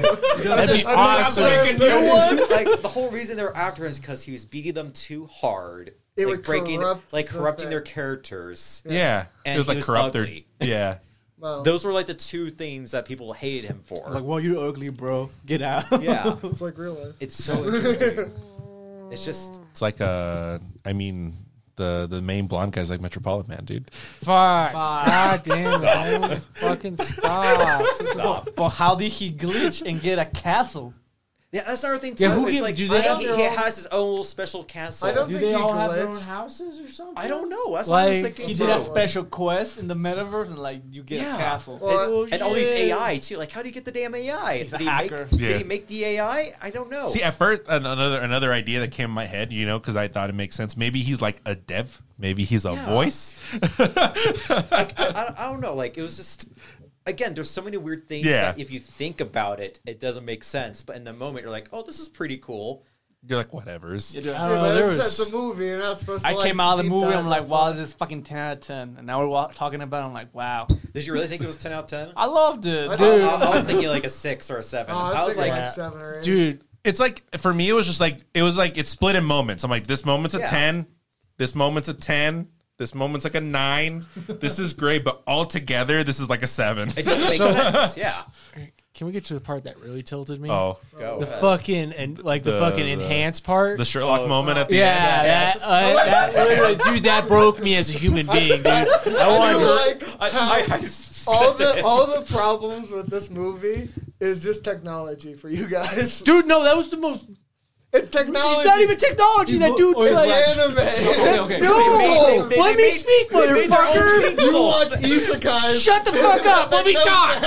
I awesome. think I'm making like the whole reason they were after him is because he was beating them too hard. It like would breaking corrupt like the corrupting their thing. characters. Yeah, And it was he like was corrupt their ugly. yeah. Wow. Those were like the two things that people hated him for. Like, well, you're ugly, bro. Get out. yeah, It's like real life. it's so interesting. It's just It's like uh, I mean, the the main blonde guy's like Metropolitan Man, dude. Fuck. Fuck. God damn it. Fucking stop. stop. But how did he glitch and get a castle? Yeah, that's another thing too. Yeah, who it's give- like do I they think have he, their he own- has his own little special castle. I don't Do think they he all have their own glitched. houses or something? I don't know. That's what I was Like, thinking. He too. did a Totally. special quest in the metaverse, and like you get Yeah. a castle. Well, It's- Oh, and all these shit. A I too. Like, how do you get the damn A I? He's a did he hacker. Make, Yeah. Did he make the A I? I don't know. See, at first, an- another another idea that came in my head, you know, because I thought it makes sense. Maybe he's like a dev. Maybe he's a Yeah. voice. like, I, I, I don't know. Like, it was just. Again, there's so many weird things Yeah. that if you think about it, it doesn't make sense. But in the moment, you're like, "Oh, this is pretty cool." You're like, whatever's. You do- I Yeah, don't know. but There it's, was. it's a movie. You're not supposed to. I like, came out of the deep movie. dive I'm like, that wow, far. this is fucking ten out of ten. And now we're wa- talking about it. I'm like, wow. Did you really think it was ten out of ten? I loved it. I Dude. did. I, I was thinking like a six or a seven. Oh, I was, I was thinking like, like Yeah. seven or eight. Dude, It's like for me, it was just like it was like it's split in moments. I'm like, this moment's a Yeah. ten, this moment's a ten, this moment's like a nine. This is great, but all together, this is like a seven. it doesn't make sense. Yeah. can we get to the part that really tilted me? Oh, Go. The ahead. fucking and like the, The- fucking the- enhanced part. the Sherlock Oh, moment at the yeah, end. that, Yes. uh, that literally, dude, that broke me as a human being, dude. I I wanted to. like I, how I, I all said the it. all the problems with this movie is just technology for you guys. Dude, no, that was the most. It's technology. It's not even technology. That dude's Oh, it's like. It's anime. Okay, okay. No, They made- they- let they me made- speak, they made their own motherfucker. pixels. You watch isekais. Shut the fuck up. Let me talk.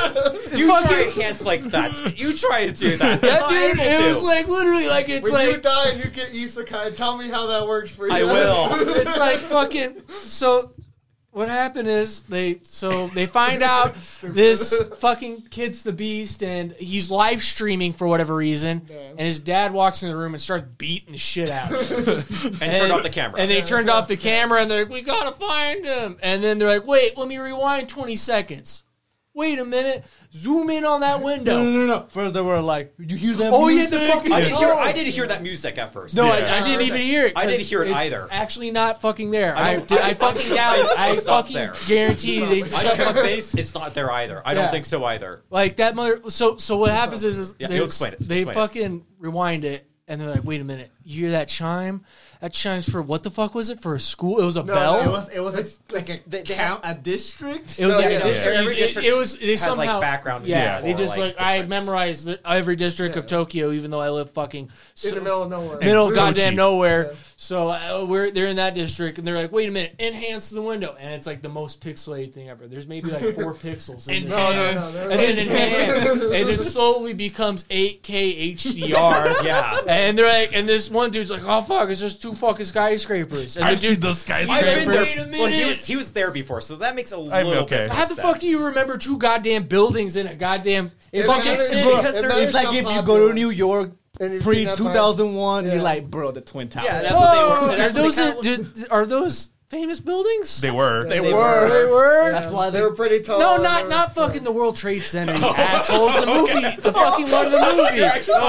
You fucking- try hands like that. You try to do that. That Not dude, able it to. was like literally like it's When you like die and you get isekai, tell me how that works for you. I will. it's like fucking. So what happened is they so they find out this fucking kid's the beast and he's live streaming for whatever reason, Yeah. and his dad walks in the room and starts beating the shit out of him. and turn off the camera. And they turned off the camera and they're like, we gotta find him. And then they're like, wait, let me rewind twenty seconds. Wait a minute. Zoom in on that window. No, no, no, no. First they were like, you hear that Oh, yeah, music? the fucking- I did hear. Oh. I did hear that music at first. No, Yeah. I, I didn't even hear it. I didn't hear it it's either. Actually, not fucking there. I I, don't- did- I I don't- fucking doubt it. It's- I it's not fucking there. guarantee they I'm shut my convinced it's not there either. I don't Yeah. think so either. like that mother. So so what happens is, is Yeah, they, you explain it. they Explain it. fucking rewind it and they're like, wait a minute, you hear that chime? That chimes for what the fuck was it for a school? It was a No, bell. It was, it was It's- a, like a They- they count, a district. It was No, like yeah. a district. Yeah. Every It- district it was. They has, like, somehow background Yeah, music they for, just like, like I different- memorized the- every district of Yeah. Tokyo, even though I live fucking in so- the middle of nowhere. middle of goddamn Kochi. nowhere. Yeah. So uh, we're they're in that district, and they're like, "Wait a minute, enhance the window," and it's like the most pixelated thing ever. There's maybe like four pixels, in this No, no, thing. no. there and was then like- enhance, and it slowly becomes eight K H D R. Yeah. And they're like, and this one dude's like, "Oh fuck, it's just two fucking skyscrapers." And I've the dude, seen those guys. I've been Wait there. a Well, he minute. was he was there before, so that makes a I'm little okay. bit. more how the fuck do you sense. remember two goddamn buildings in a goddamn It fucking matters- city? bro, Because it they're- matters It's like how if you go popular. to New York And you've pre seen that two thousand one, Yeah. you're like, bro, the Twin Towers. Yeah, that's what they were. Whoa, That's are what they those kinda just- are those famous buildings? They were. They They were. They were. That's why They they were pretty tall. No, and not they were- not fucking the World Trade Center, you assholes. The movie, the fucking one of the movie.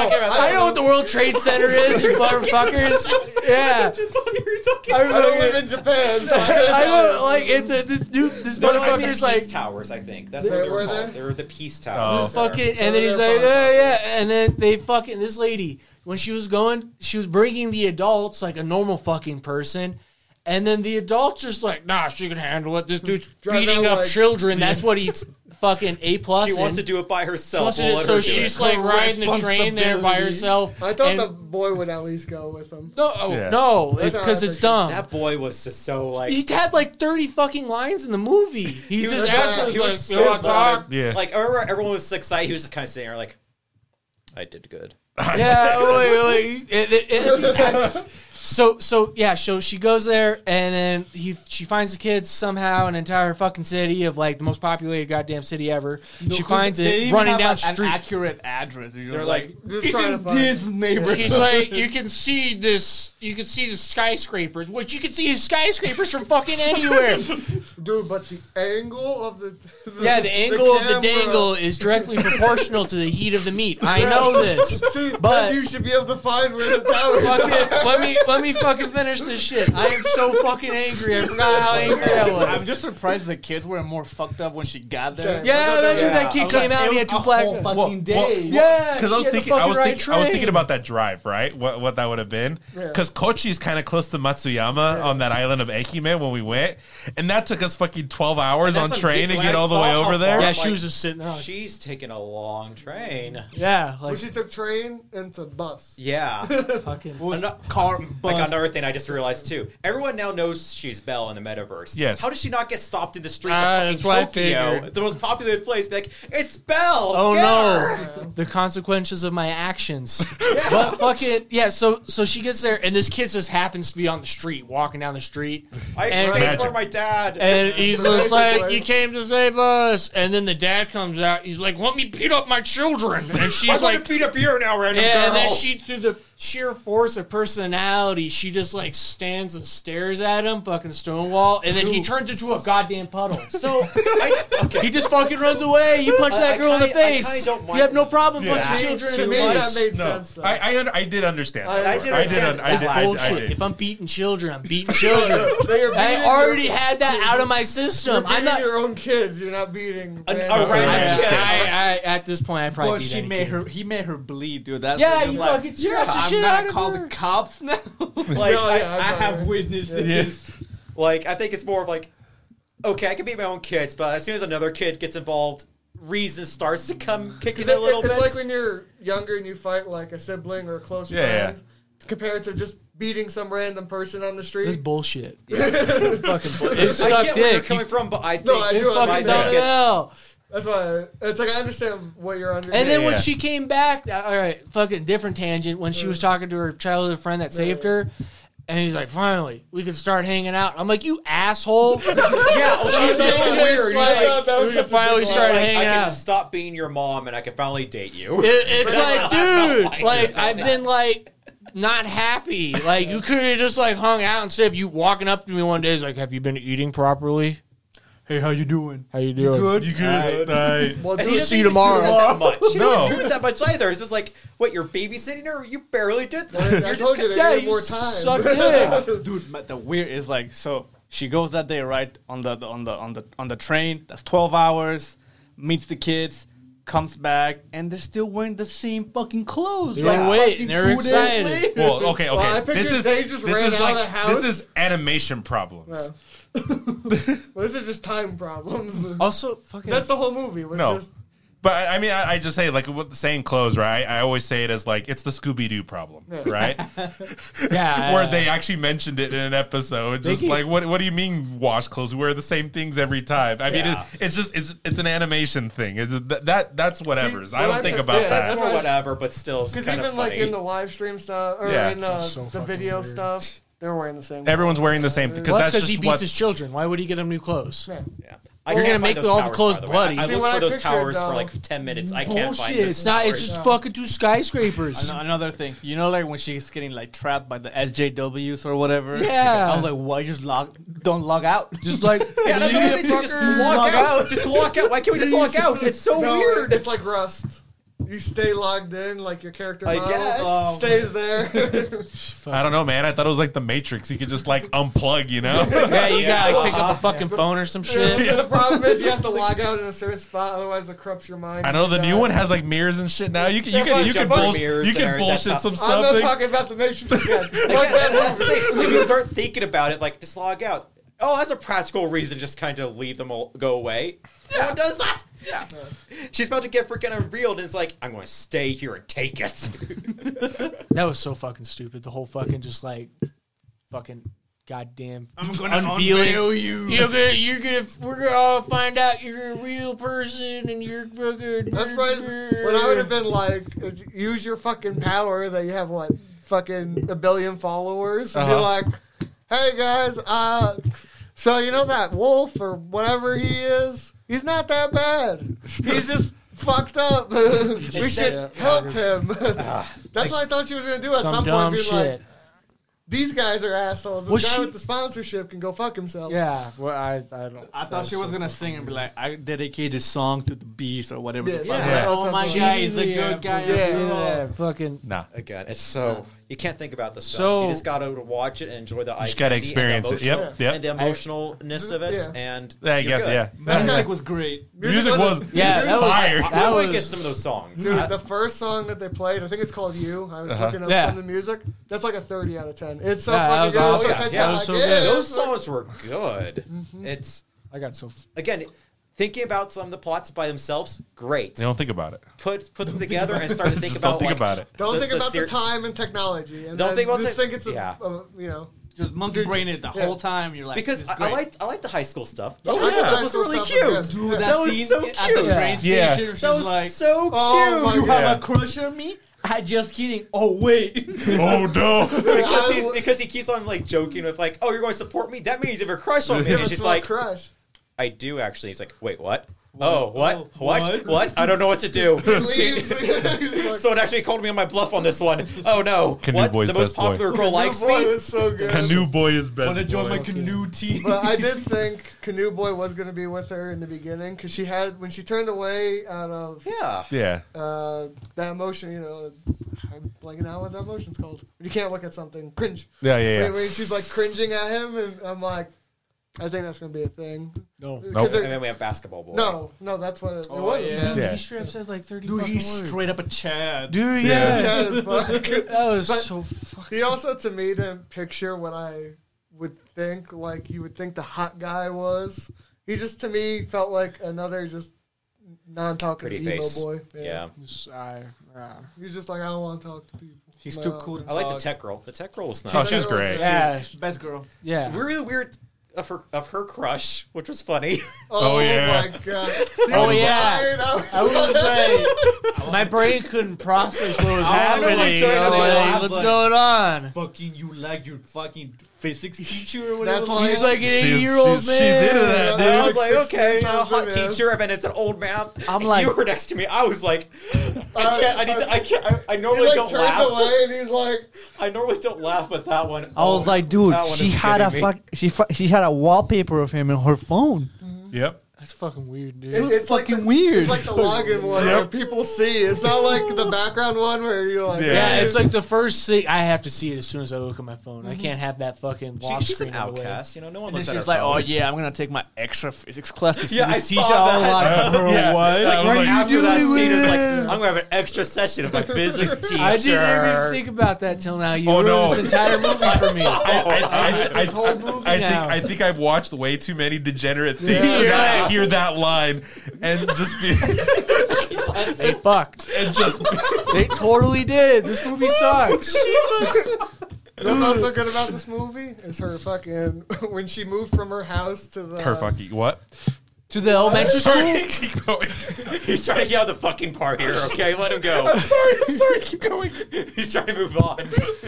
I know what the World Trade Center is, you motherfuckers. Yeah, I don't live in Japan, so I just I know. Like it, the, this dude, this No, no, I mean motherfucker's Peace like Towers. I think that's They- what they were were called. they? They were the Peace Oh. Towers. there. fucking, and then he's they're like, fine. yeah, yeah, and then they fucking this lady when she was going, she was bringing the adults like a normal fucking person. And then the adults just like, nah, she can handle it. This dude's Driving beating around up like- children. That's what he's fucking A plus. She in. wants to do it by herself. Wants to We'll do- let so her do she's it. like riding the train there by Responsibility. herself. I thought and- the boy would at least go with them. no, oh, Yeah. no, That's how I because it's pictured dumb. That boy was just so like. He had like thirty fucking lines in the movie. He's He was just so- asking, he like, was you so want to talk? bothered. Yeah. Like I remember everyone was excited. He was just kind of sitting there like, I did good. Yeah, wait, wait. It- it- it- so, so yeah, so she goes there, and then he she finds the kids somehow in an entire fucking city of like the most populated goddamn city ever. she finds They it didn't running have down an, street. An accurate address. You're They're like, like, Just it's trying to in find this neighborhood. She's like, you can see this, you can see the skyscrapers, which you can see the skyscrapers from fucking anywhere. Dude, but the angle of the, the Yeah, the angle of the camera- dangle is directly proportional to the heat of the meat. I know this. See, But- then you should be able to find where the tower Fucking, is. let me let me fucking finish this shit. I am so fucking angry. I forgot how angry I was. I'm just surprised the kids were more fucked up when she got there. Same. Yeah, imagine Yeah. that kid came out and he had two a black. whole fucking Well, day. well, Yeah, because I was she had the thinking, I fucking was right thinking, I was thinking train. about that drive, right? What what that would have been? Yeah. Because Kochi's kind of close to Matsuyama on that island of Ehime when we went, and that took us fucking twelve hours And on that's train to when get I all the saw way how over there. far- Yeah, like, she was just sitting there. Like, She's taking a long train. yeah, Well, like she took train into bus. Yeah. fucking. Ano- Car, Like bus. another thing I just realized too. Everyone now knows she's Belle in the metaverse. Yes. How does she not get stopped in the streets Ah, of that's what I fucking Tokyo? figured. It's the most populated place. Be like, it's Belle. Oh get no, her!" the consequences of my actions. But fucking yeah, so so she gets there and this kid just happens to be on the street, walking down the street, I and, stayed Magic. for my dad. and he's Right, just like, right. "You came to save us," and then the dad comes out. He's like, "Let me beat up my children," and I'm she's going like, to beat up you now, random yeah, girl. and then she, through the sheer force of personality, she just like stands and stares at him, fucking Stonewall, and then he turns into a goddamn puddle. so, I, okay. He just fucking runs away. You punch I- that I girl in the kinda- I kinda face. don't mind- You have no problem Yeah. punching See, children to in me, the that face. made No, sense. Though. I I, under, I did understand. I that. I I did did. understand I did. I, Bullshit. did. If I'm beating children, I'm beating children. So you're I beating already your, had that out of my You're system. beating I'm not. your own kids. You're not beating A- a random- random I, kid. I, I, at this point, I probably But beat she any made kid. her. He made her bleed, dude. That's Yeah, like, you just like, fucking scratched the I'm shit gonna out of call her. the cops now. like, No, I, yeah, I I'm have not- witnessed Yeah. this. like, I think it's more of like, okay, I can beat my own kids, but as soon as another kid gets involved, reason starts to come kicking It- a little it's bit. like when you're younger and you fight like a sibling or a close Yeah, friend, compared to just beating some random person on the This street. bullshit. fucking bull- It I sucked get where you're dick. coming You- from, but I think No, I It's do fucking understand. dumb as it's- hell. That's why it's like I understand what you're under. And then Yeah, when yeah. she came back, uh, all right, fucking different tangent. When she was talking to her childhood friend that saved her, and he's like, "Finally, we can start hanging out." I'm like, "You asshole!" yeah, well, she's That so was weird. like- He's like, that was we such a finally big lie. started like, hanging I can out. stop being your mom and I can finally date you. It, it's like, That's not dude, like like it. I've been like not happy. Like you could have just like hung out instead of you walking up to me one day, is like, "Have you been eating properly? Hey, how you doing? How you doing?" Good. You good? Right. Well, And dude, he doesn't see you even tomorrow. do that much. He No. doesn't do that much either. It's just like, what, you're babysitting her? You barely did that. I You're told just you they yeah, needed you more time. suck dick. Dude, but the weird is like, so she goes that day, right, on the, the on the on the on the train. That's twelve hours. Meets the kids, comes back, and they're still wearing the same fucking clothes. They were waiting. fucking They're two days excited. later. Well, okay, okay. Well, I this pictured is they just this ran is out like of the house. this is animation problems. Yeah. Well, this is just time problems. Also, fucking. That's the whole movie. Was No. just But I I mean, I, I just say like with the same clothes, right? I always say it as like it's the Scooby Doo problem, right? yeah, Where they actually mentioned it in an episode. Just gave- like, what what do you mean wash clothes? We wear the same things every time. I mean, Yeah. it, it's just it's it's an animation thing. It's that, that that's whatever. See, I well, don't I think put- about yeah, that. That's why- whatever, but still, it's because kind even of like funny. in the live stream stuff or Yeah. in uh, So the fucking video weird. stuff, they're wearing the same. Everyone's clothes. wearing the same because well, that's that's because just he beats what. his children. Why would he get them new clothes? Yeah. Yeah. You're can't gonna find make those all the towers, clothes by way. bloody. I, I See, looked what for I those pictured, towers though- for like ten minutes. I can't find Bullshit. this. It's not. It's towers. just fucking two skyscrapers. Ano- Another thing, you know, like when she's getting like trapped by the S J Ws or whatever. Yeah. I was like, why just log? Don't log out. Just like, Yeah, that's what I think. Just walk Log out. out. Just walk out. Why can't we just walk out? It's so No, weird. It's like Rust. You stay logged in, like your character I model guess. Oh. stays there. I don't know, man. I thought it was like the Matrix. You could just like unplug, you know? yeah, you gotta like, pick up a fucking phone or some shit. The problem is you have to log out in a certain spot, otherwise it corrupts your mind. I know the You new die. one has like mirrors and shit now. You can you Yeah, can but you can jumping bullshit mirrors you and can everything, that's bullshit some I'm stuff. not like- talking about the Matrix again. Fuck Yeah, that that's the movie. thing. If you start thinking about it, like just log out. Oh, that's a practical reason. Just kind of leave them all go away. No one does that. Yeah. She's about to get freaking unreeled, and it's like, I'm going to stay here and take it. That was so fucking stupid. The whole fucking just like fucking goddamn I'm gonna unveiling. unveil you. You're gonna, you're gonna, we're gonna all find out you're a real person and you're fucking. That's probably what I would have been like. is use your fucking power that you have, what, fucking a billion followers, and be Uh-huh. like, "Hey guys, uh, so you know that wolf or whatever he is? He's not that bad. He's just fucked up. we should Yeah. help him." That's what I thought she was gonna do at Some some, dumb point. Being shit. like, these guys are assholes. This Was guy she- with the sponsorship can go fuck himself. Yeah, well, I, I don't. I that thought was she was so gonna fucking sing and be weird. like, "I dedicate this song to the Beast" or whatever. Yeah, the fuck. yeah. Like, Yeah. oh my She guy, he's a yeah, good guy. yeah. after all. Yeah, fucking. Nah. Again, it's so you can't think about this. So- So you just gotta watch it and enjoy the. You just gotta experience it. Yep, yep. And the emotionalness of it, Yeah. and Yeah, I you're guess, good. yeah. That music was great. Music was Yeah, that was fire. I, That I want to was- get some of those songs. Dude, I- the first song that they played, I think it's called "You." I was Uh-huh. looking up Yeah. some of the music. That's like a thirty out of ten. It's so Yeah, that fucking was good. awesome. It's so Yeah, catchy. yeah, I'm that was like, so yeah, good. those that's what- songs were good. It's I got so. F- again thinking about some of the plots by themselves. Great. They don't think about it. Put put them together and start to think Just about. don't think like, about it. Don't the- think the about ser- the time and technology. And Don't then think about just the- think it's a, yeah. a, you know. Just monkey brain it the Yeah. whole time. You're like, Because this is I, I great. like I like the high school stuff. Oh, The high school yeah. stuff was High school really stuff was cute. good. Dude, Yeah. that, That was scene so at the cute. train Yeah. station. She's That was like, so Oh cute. my "You God. have a crush on me? I just kidding. Oh wait." Oh no! because I he's lo- because he keeps on like joking with like, "Oh, you're going to support me? That means you have a crush on me." Give And us she's a like, crush. "I do actually." He's like, "Wait, what? Oh, what? Oh, what? what? What? I don't know what to do." Leaves. He's like, Someone actually called me on my bluff on this one. Oh no! Canoe what? Boy's The most best boy. popular girl likes Canoe Boy me. was so good. Canoe Boy is best. Want to join boy. my canoe team? But I did think Canoe Boy was going to be with her in the beginning because she had when she turned away out of Yeah. Yeah. uh, that emotion. You know, I'm blanking out what that emotion's called. When you can't look at something, cringe. Yeah, yeah, yeah. When, when she's like cringing at him, and I'm like, I think that's going to be a thing. no. 'Cause Nope. they're- And then we have basketball boy. No, no, that's what it, it Oh, was. yeah. Yeah. He straight up said like thirty Dude, fucking he's words. straight up a Chad. Dude, Yeah. yeah. Chad as fuck. That was But so fucking. He also, to me, didn't picture what I would think, like you would think the hot guy was. He just, to me, felt like another just non-talking Pretty emo face. boy. Yeah. I, uh, He's just like, I don't want to talk to people. He's My too own- cool to I like the Dog. tech girl. The tech girl was nice. Oh, she was great. yeah, Best girl. yeah. Really weird of her of her crush, which was funny. Oh, Oh, yeah. my God. Oh, was yeah. fine. I was, I was like, my brain couldn't process what was I know, happening. like, trying I was to like, laugh, what's like- going on? Fucking you like your fucking physics teacher or whatever. That's the why- fuck? He's like an She's- eighty-year-old she's- man. she's into that, dude. I was like like, sixteen okay, a something, hot man. teacher, and it's an old man. I'm If like- you were next to me, I was like, I Uh, can't. I need to. I can't. I, I he normally like don't turned laugh. away and he's like, I normally don't laugh, but that one. I was oh, like, dude, that one she is had a getting me. fuck. She fu- she had a wallpaper of him in her phone. Yep. That's fucking weird, dude. it, was it's like fucking the, weird. It's like the login one where people see. It's not like the background one where you're like, Yeah. yeah, it's like the first thing. I have to see it as soon as I look at my phone. I can't have that fucking She, lock she's an screen in the way. outcast. You know, no one And then looks at she's her like, phone. "Oh yeah, I'm gonna take my extra physics class to see Yeah, I this saw teacher." I was that. like, "Bro, Yeah. what?" Like, was right like, after that doing scene is like, it? I'm gonna have an extra session of my physics teacher. I didn't even think about that till now. You Oh, ruined no. this entire movie for me. I, I, I, This whole movie I now. think I think I've watched way too many degenerate things Yeah. to Yeah. not hear that line and just be They fucked. and just They totally did. This movie sucks. What's also good about this movie is her fucking when she moved from her house to the her fucking what? To the elementary Sorry, school. keep going. He's trying to get out the fucking part here. Okay, let him go. I'm sorry. I'm sorry. Keep going. He's trying to move on.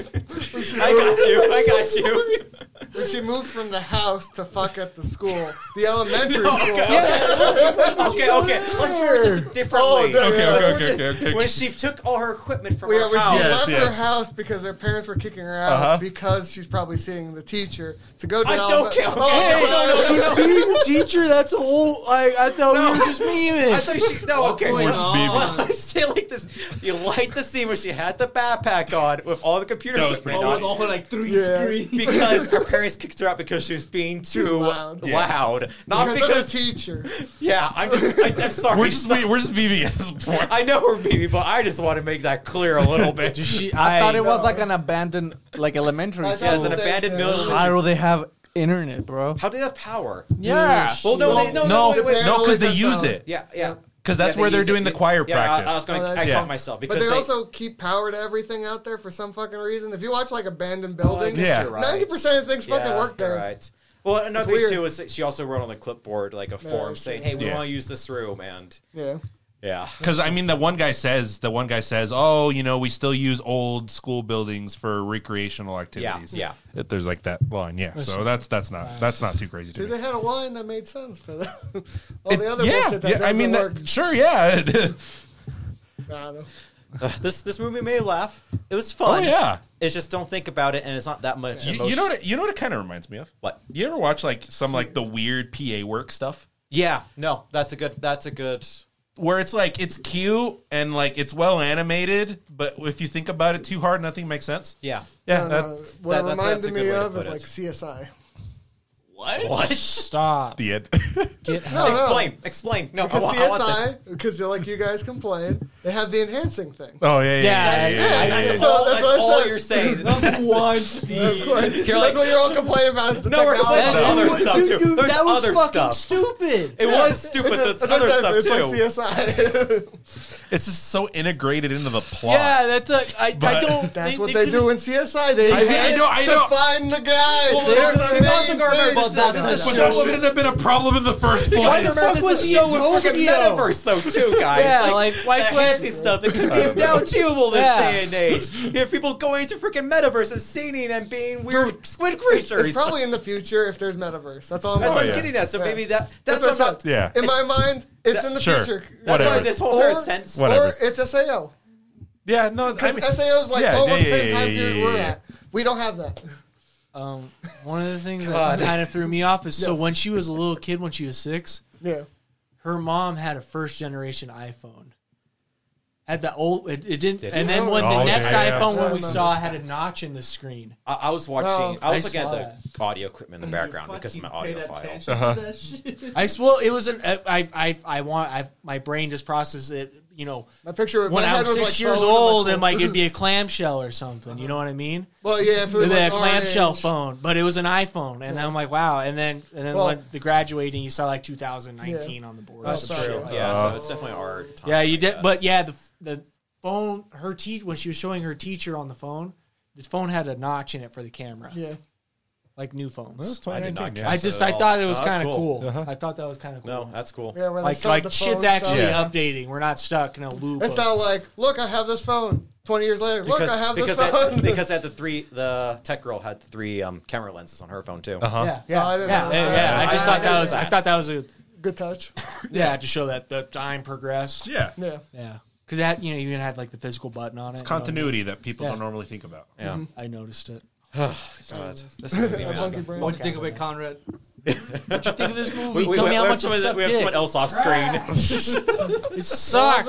I got you. I got you. when she moved from the house to fuck at the school, the elementary school. Okay, okay. Let's word this differently. Oh, no, Okay, yeah. okay, Let's okay, word okay, this- okay. When she took all her equipment from Yeah, her when house. she Yes, left yes. her house because her parents were kicking her out Uh-huh. because she's probably seeing the teacher to go to I the don't elemen- care. Oh, Okay, no, no, She's no, no. being the teacher. That's a whole. Like I thought No. we were just memeing. I thought she. No, okay. going Worst on? baby. Well, I say like this. You like the scene where she had the backpack on with all the computer That was equipment Oh, on. with all her like three Yeah. screens. Because her parents kicked her out because she was being too, Too loud. loud. Not because, because, of the teacher. yeah, I'm just, I, I'm sorry. We're just we're just B B at this point. I know we're baby, but I just want to make that clear a little bit. Did she? I thought it was No. like an abandoned, like elementary I school. Yeah, it's an Same abandoned thing. middle. How do they have internet, bro? How do they have power? Yeah. Well, no, they, no, no, No, wait, wait. no, because they That's use valid. it. Yeah, yeah. Because that's Yeah, where they they're use doing it. the choir yeah, I- practice. I, was going Oh, to that's- I yeah. caught myself because But they, they also keep power to everything out there for some fucking reason. If you watch like abandoned buildings, guess Yeah. you're right. ninety percent of things fucking Yeah, work there. you're Right. Well, another It's thing weird. too is she also wrote on the clipboard like a form that's saying, true. "Hey, we Yeah. want to use this room," and Yeah. yeah, Because I mean, the one guy says, the one guy says, "Oh, you know, we still use old school buildings for recreational activities." yeah. If there's like that line, yeah. So that's that's not that's not too crazy to Dude, me. they had a line that made sense for that. All It- the other yeah, bullshit that yeah. I doesn't mean, work. that, sure, yeah. I don't know. Uh, this this movie made me laugh. It was fun. Oh, yeah. It's just don't think about it, and it's not that much. You, emotion. you know what? It, you know what it kind of reminds me of. What? You ever watch like some like the weird P A work stuff Yeah, no, that's a good. That's a good. where it's like it's cute and like it's well animated, but if you think about it too hard, nothing makes sense. Yeah. Yeah, No, that, no, what that- it that's- reminded that's a good me way to of put is it. like C S I. What? What? Stop. the end. Get No, no. Explain. Explain. No, I, Because wa- I want C S this. I, because like you guys complain, they have the enhancing thing. Oh yeah, yeah, Yeah, yeah. yeah, yeah, yeah, yeah, yeah, That's yeah. all, that's that's what I all said. you're saying. One Of scene. course. You're like- That's what you're all complaining about is the No, we're technology. complaining about other Dude, stuff dude, too. dude, There's that was other fucking stuff. stupid. It was stupid. It's a- That's that's what I other said, stuff it's too. like C S I. It's just so integrated into the plot. Yeah, that's a, I, I But- don't. That's they, what they they, could've- do in C S I. They I- I enhance know, I to know. find the guy. Well, They're that's- the we also main gotta remember thing. that This this is is But a that show. wouldn't have been a problem in the first Why place. the fuck was he so in with freaking Tokyo? metaverse though too, guys? Yeah, like, why that quit- fancy stuff that could be now achievable this Yeah. day and age. You have people going to freaking metaverse and singing and being weird squid creatures. It's probably in the future if there's metaverse. That's all I'm that's Oh, what I'm yeah. getting at. So Yeah. maybe that That's, that's, what I what I'm said. Yeah. In my mind, it's in the Sure. future. That's Whatever. why this whole Or, entire sense. Whatever. or it's S A O. Yeah, no, I Because mean, S A O is like yeah, almost yeah, the same yeah, time yeah, period yeah, we're yeah. at. We don't have that. Um, one of the things God. that kind of threw me off is so Yes. when she was a little kid, when she was six, Yeah. her mom had a first generation iPhone. Had the old, it, it didn't, Did and it? then when Oh, the next yeah, yeah. iPhone when we Yeah. saw had a notch in the screen. I, I was watching. Oh, I was I looking at saw the that. audio equipment in the background because of my audio file. I well, it was an I I I want I my brain just processed it. You know, My picture when my I head was was six like years phone, I'm old, like, and like it'd be a clamshell or something. You know what I mean? well, yeah, if it was They had like a clamshell orange. phone, but it was an iPhone, and Yeah. I'm like, wow. And then and then Well- when the graduating, you saw like two thousand nineteen on the board. That's Some true. shit like Yeah, that. so it's definitely our time. Yeah, you I did, guess. but yeah, the the phone, her teach when she was showing her teacher on the phone, the phone had a notch in it for the camera, Yeah. like new phones. I did not yeah. catch I it just at I all. thought it was No, that's kind of cool. Uh-huh. I thought that was kind of cool. No, that's cool. Yeah, where they like sell like the shit's phone actually stuff. updating. We're not stuck in a loop. It's of- not like, look, I have this phone. Twenty years later, look, Because I have because this phone. at, because at the three the tech girl had the three um, camera lenses on her phone too. Uh-huh. yeah, yeah, No, I didn't yeah, notice yeah, that. yeah. I just I- thought I that was. noticed I that. thought that was a Good touch. yeah to show that the time progressed. Yeah. Yeah. Yeah, because that you know you even had like the physical button on it. you know what I mean? Continuity that people Yeah. don't normally think about. Yeah. I noticed it. God. This movie, A man. monkey brain. What'd you think of it, Conrad? What'd you think of this movie? We, we, Tell we, me how have much it someone, sucked we have dick. someone else off screen. It sucked.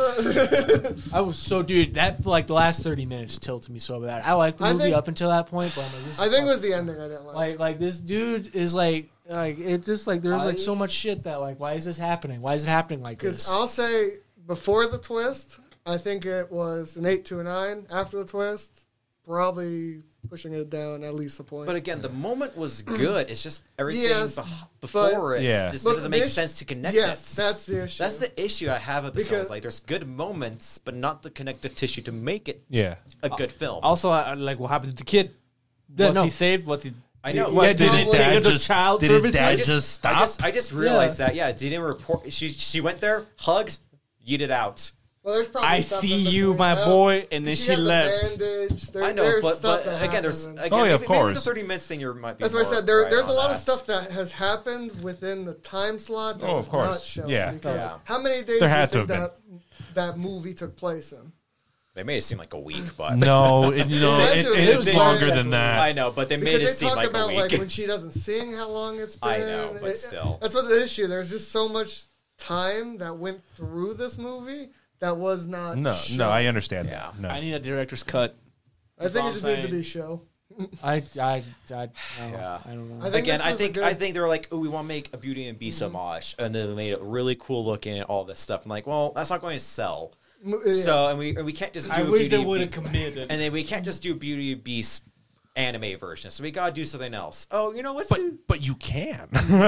I was so dude. That like the last thirty minutes tilted me so bad. I liked the I movie think- up until that point, but I'm like, this is I think it fucking- was the ending I didn't like. like like this dude is like like it just like there's like so much shit that like why is this happening? Why is it happening like Because this? I'll say before the twist, I think it was an eight to a nine. After the twist, probably pushing it down at least a point. But again, the moment was good. It's just everything Yes, bef- before it Yeah. just But doesn't make this- sense to connect yes, it. that's the issue. That's the issue I have with this film. Because- Is like there's good moments, but not the connective tissue to make it Yeah. a good film. Also, I, like, what happened to the kid? Yeah, Was no. he saved? Was he? I know. What, Yeah, did he his take dad her to just- child did his services? dad I just, just stop? I just, I just realized that. Yeah, didn't report. She she went there, hugged, yeeted out. well, there's probably I stuff see in you, between. my Well, boy, and then she she had the left. bandage. There, I know, there's but stuff but that again, there's happened. again, Oh, yeah, of maybe, maybe course. the thirty minutes thing. You might be. That's what I more said. There, right there's a on lot that. of stuff that has happened within the time slot that Oh, was of course. not shown. Yeah. Because Yeah. how many days There do you had to think have that that movie took place in? They made it seem like a week, but No, it, you know, They it, had to- it, they was did- longer they- than that. I know, but they made Because it they seem talk like about a like week. when she doesn't sing, how long it's been. I know, but It- still. that's what the issue. There's just so much time that went through this movie that was not. No, shown. no, I understand Yeah. that. No. I need a director's cut. I think all it just I'm needs to saying. be show. I I I, I, Yeah. I don't know. I think Again, this I is a think good- I think they were like, oh, we want to make a Beauty and Beast homage, and then they made it really cool looking and all this stuff. I'm like, well, that's not going to sell. Mo- yeah. So, and we and we can't just do I a wish Beauty they and would have Be- committed. and then we can't just do Beauty and Beast anime version. So we gotta do something else. Oh, you know what's But but you can.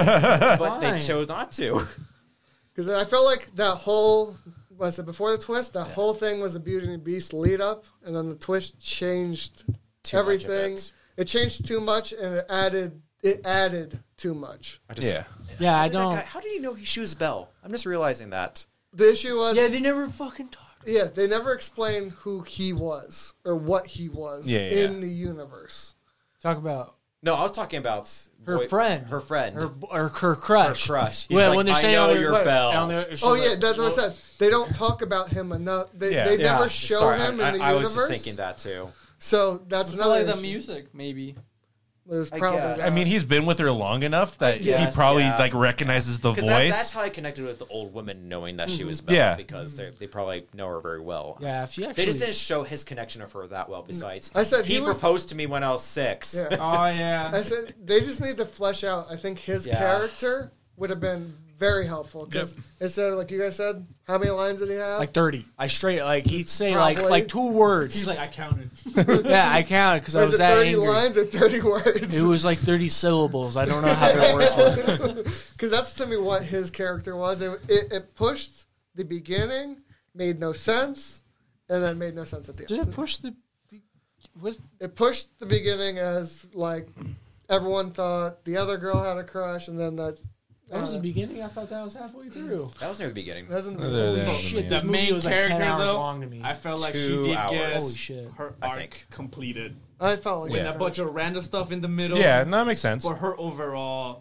but they Fine. chose not to. Because I felt like that whole, what I said before the twist, that whole thing was a Beauty and the Beast lead up, and then the twist changed Too much of everything. it. It. changed too much, and it added it added too much. I just, yeah. yeah, I How did that don't. guy- how did he know he shoots Bell? I'm just realizing that. The issue was, Yeah, yeah, they never fucking talked. they never explained who he was or what he was Yeah, yeah, in the universe. Talk about No, I was talking about Her boy- friend. Her friend. Her, or her crush. Her crush. He's When, like, when they're I saying know on their, your Right. bell. on their- she's Oh like, yeah, that's what I said. They don't talk about him enough. They, Yeah. they Yeah. never show Sorry, him I, in the I, I universe. was just thinking that too. So that's another. Play the issue. music, maybe. There's I probably. guess. that. I mean, he's been with her long enough that Yes, he probably yeah. like recognizes the voice. Because that, that's how I connected with the old woman, knowing that she was Belle, Yeah. because they they probably know her very well. Yeah, if you They actually. just didn't show his connection of her that well. Besides, I said he, he was- proposed to me when I was six. Yeah. Oh yeah. I said they just need to flesh out. I think his Yeah. character would have been very helpful because instead, like you guys said, how many lines did he have? like thirty. I straight, like, he'd say like Probably. like two words. He's like, I counted. Yeah, I counted because I was was it that thirty angry. lines or thirty words? It was like thirty syllables. I don't know how their words were. Because that's to me what his character was. It, it, it pushed the beginning, made no sense, and then made no sense at the end. Did it push the. What? It pushed the beginning as like everyone thought the other girl had a crush, and then that. That was uh, the beginning? I thought that was halfway through. That was near the beginning. Doesn't There- there- Holy Yeah. shit, The this movie main was like ten character, hours though, long to me. I felt like Two she did hours. get Holy shit. her I arc think. completed. I felt like With she a bunch finished. of random stuff in the middle. Yeah, no, that makes sense. But her overall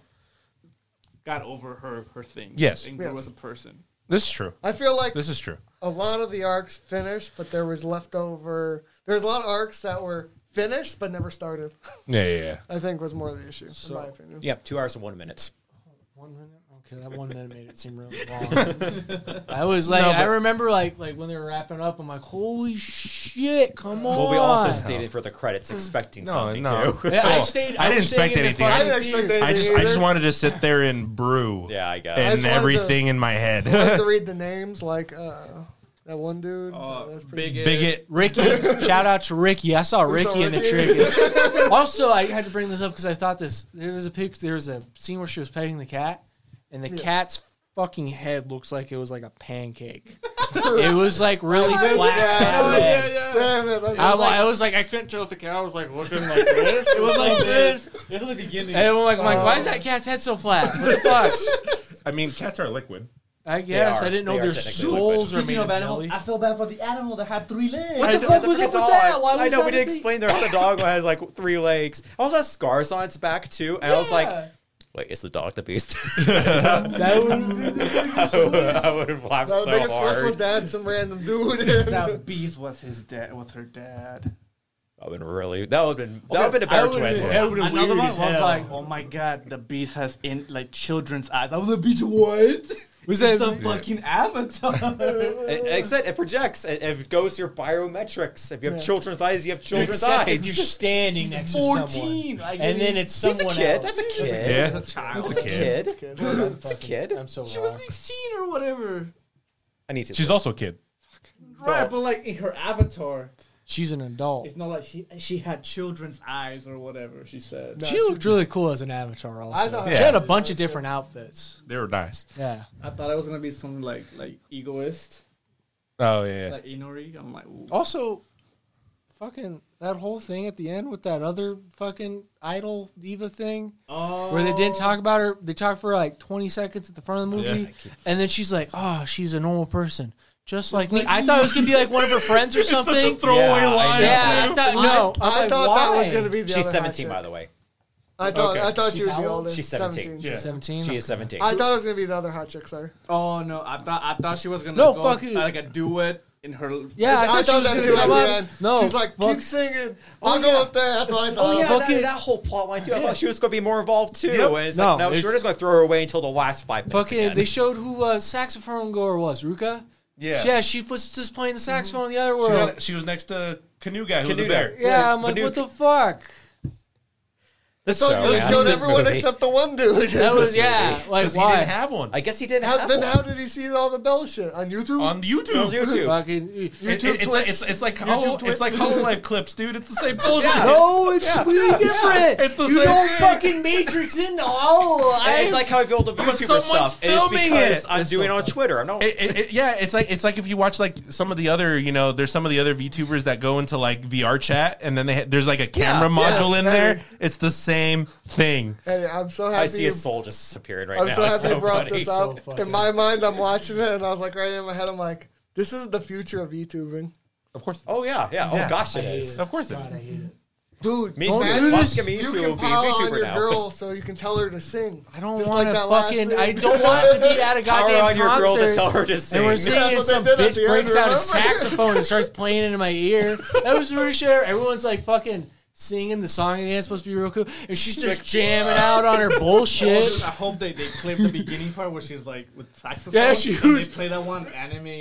got over her her thing. Yes. And grew Yes. as a person. This is true. I feel like This is true. a lot of the arcs finished, but there was leftover. There's a lot of arcs that were finished but never started. Yeah, yeah, yeah. I think was more of the issue, So- in my opinion. Yep, two hours and one minute. One minute? Okay, that one minute made it seem really long. I was like, No, I but- remember like like when they were wrapping up, I'm like, holy shit, come on. Well, we also stayed for the credits expecting No, something no. too. Yeah, I Oh, stayed. I didn't was staying expect in the anything. I fucking didn't expect theater. I just, I just either. wanted to sit there and brew Yeah, I guess. I and just wanted everything in my head. I wanted to read the names, like uh, that one dude. Oh, that's pretty. big Bigot. Ricky, shout out to Ricky. I saw Ricky in the Ricky? trick. Also, I had to bring this up because I thought this. There was a pic. There was a scene where she was petting the cat, and the Yeah. cat's fucking head looks like it was like a pancake. It was like really missed flat. that. and Oh, big. yeah. Damn it! I I was was, like, like, I was like, I couldn't tell if the cat was like looking like this. It was like this. It was the beginning. And I'm like, I'm like, why is that cat's head so flat? What the fuck? I mean, cats are liquid. I guess are. I didn't know They are their technically souls are Speaking made of of animals, jelly. I feel bad for the animal that had three legs. What I the know, fuck the was freaking up with dog. that? Why I was know that we a didn't thing? explain there. The dog has like three legs. It also has scars on its back too. And I was like, Yeah. wait, is the dog the beast? That would- I would have laughed the so biggest twist was hard. that some random dude. in- That beast was his dad. Was her dad. That would have been really. That would have been. That would have been a I better would've twist. been- that would've been Another weird one as was hell. like, oh my god, the beast has in like children's eyes. I was the beast what? Was It's that- a fucking avatar? It, it said it projects. It, it goes your biometrics. If you have Yeah. children's eyes, you have children's Except if you're eyes. standing next to someone, fourteen. Like, and then it's He's a someone kid. else. That's a kid. Yeah. a child. That's a kid. Kid. It's a kid. I'm so She was wrong. sixteen or whatever. I need to. She's also a kid. Right, but like in her avatar, She's an adult. it's not like she she had children's eyes or whatever she said. No. She looked really cool as an avatar. Also, I thought- she had a Yeah. bunch of different outfits. They were nice. Yeah, I thought it was gonna be something like like egoist, Oh yeah. like Inori. I'm like, ooh. also, fucking that whole thing at the end with that other fucking idol diva thing, oh, where they didn't talk about her. They talked for like twenty seconds at the front of the movie, and then she's like, "Oh, she's a normal person, just like me." I thought it was gonna be like one of her friends or something. Such a throwaway Yeah, I line. know. Yeah, I thought no. I, I'm I like, thought why? that was going to be the She's other hot seventeen, chick. by the way. I thought Okay. I thought she She's was how the old? oldest. She's seventeen. Yeah. seventeen. She is seventeen. I thought it was going to be the other hot chick. Sorry. Oh no, I thought I thought she was gonna No, go fuck you. like a duet in her. Yeah, I thought, she was that gonna too at come the up. end. No, she's like, fuck. keep singing. I'll Oh, go yeah. up there. That's what I thought. Oh yeah, Fucking- that, that whole plot line too. I thought she was going to be more involved too. Yep. And it's No, like, no, it's- we're just going to throw her away until the last five minutes. Fucking, again. they showed who uh, saxophone goer was. Ruka. Yeah. Yeah, she was just playing the saxophone in the other She, world. was, she was next to Canoe Guy, who was a Canoe bear. Guy. Yeah, I'm like, Banook. what the fuck? This So show, they man. showed This everyone movie. except the one dude. That was yeah, like Because he why? didn't have one. I guess he didn't How, have then one. how did he see all the Bell shit on YouTube? On YouTube. On YouTube. Fucking It- YouTube it- it's, like, Twitch. it's, it's like YouTube Hollow, Twitch. it's like Hollow Life clips, dude. It's the same bullshit. no, it's really different. It's the you same don't thing. fucking Matrix in all. I It's like how I feel the But YouTuber someone's stuff. It's filming because it. I'm It's doing so it on Twitter. I'm not. It, it, it- yeah, it's like it's like if you watch like some of the other, you know, there's some of the other VTubers that go into like V R chat, and then they ha- there's like a camera Yeah, module yeah, in yeah. there. It's the same thing. Hey, I'm so happy. I see you- his soul just disappearing right I'm now. so It's happy you so brought funny. this So up. fucking- In my mind, I'm watching it, and I was like, right in my head, I'm like, this is the future of YouTubing. Of course, Oh yeah, yeah. Yeah. Oh gosh, I it hate is. it. of course it God, I is. hate it. Dude, Misu- man, Masuka you Misu can will be a power on VTuber your now. girl so you can tell her to sing. I don't Just want like to that last fucking. scene. I don't want to be at a Power goddamn on your girl to concert. tell her to sing. And we're That's singing, what and they some did at bitch the end, breaks out a remember? saxophone and starts playing into my ear. That was really sure. Everyone's like fucking singing the song again. It's supposed to be real cool, and she's just jamming out on her bullshit. I hope they, they clip the beginning part where she's like with saxophone. Yeah, she and was- They play that one anime.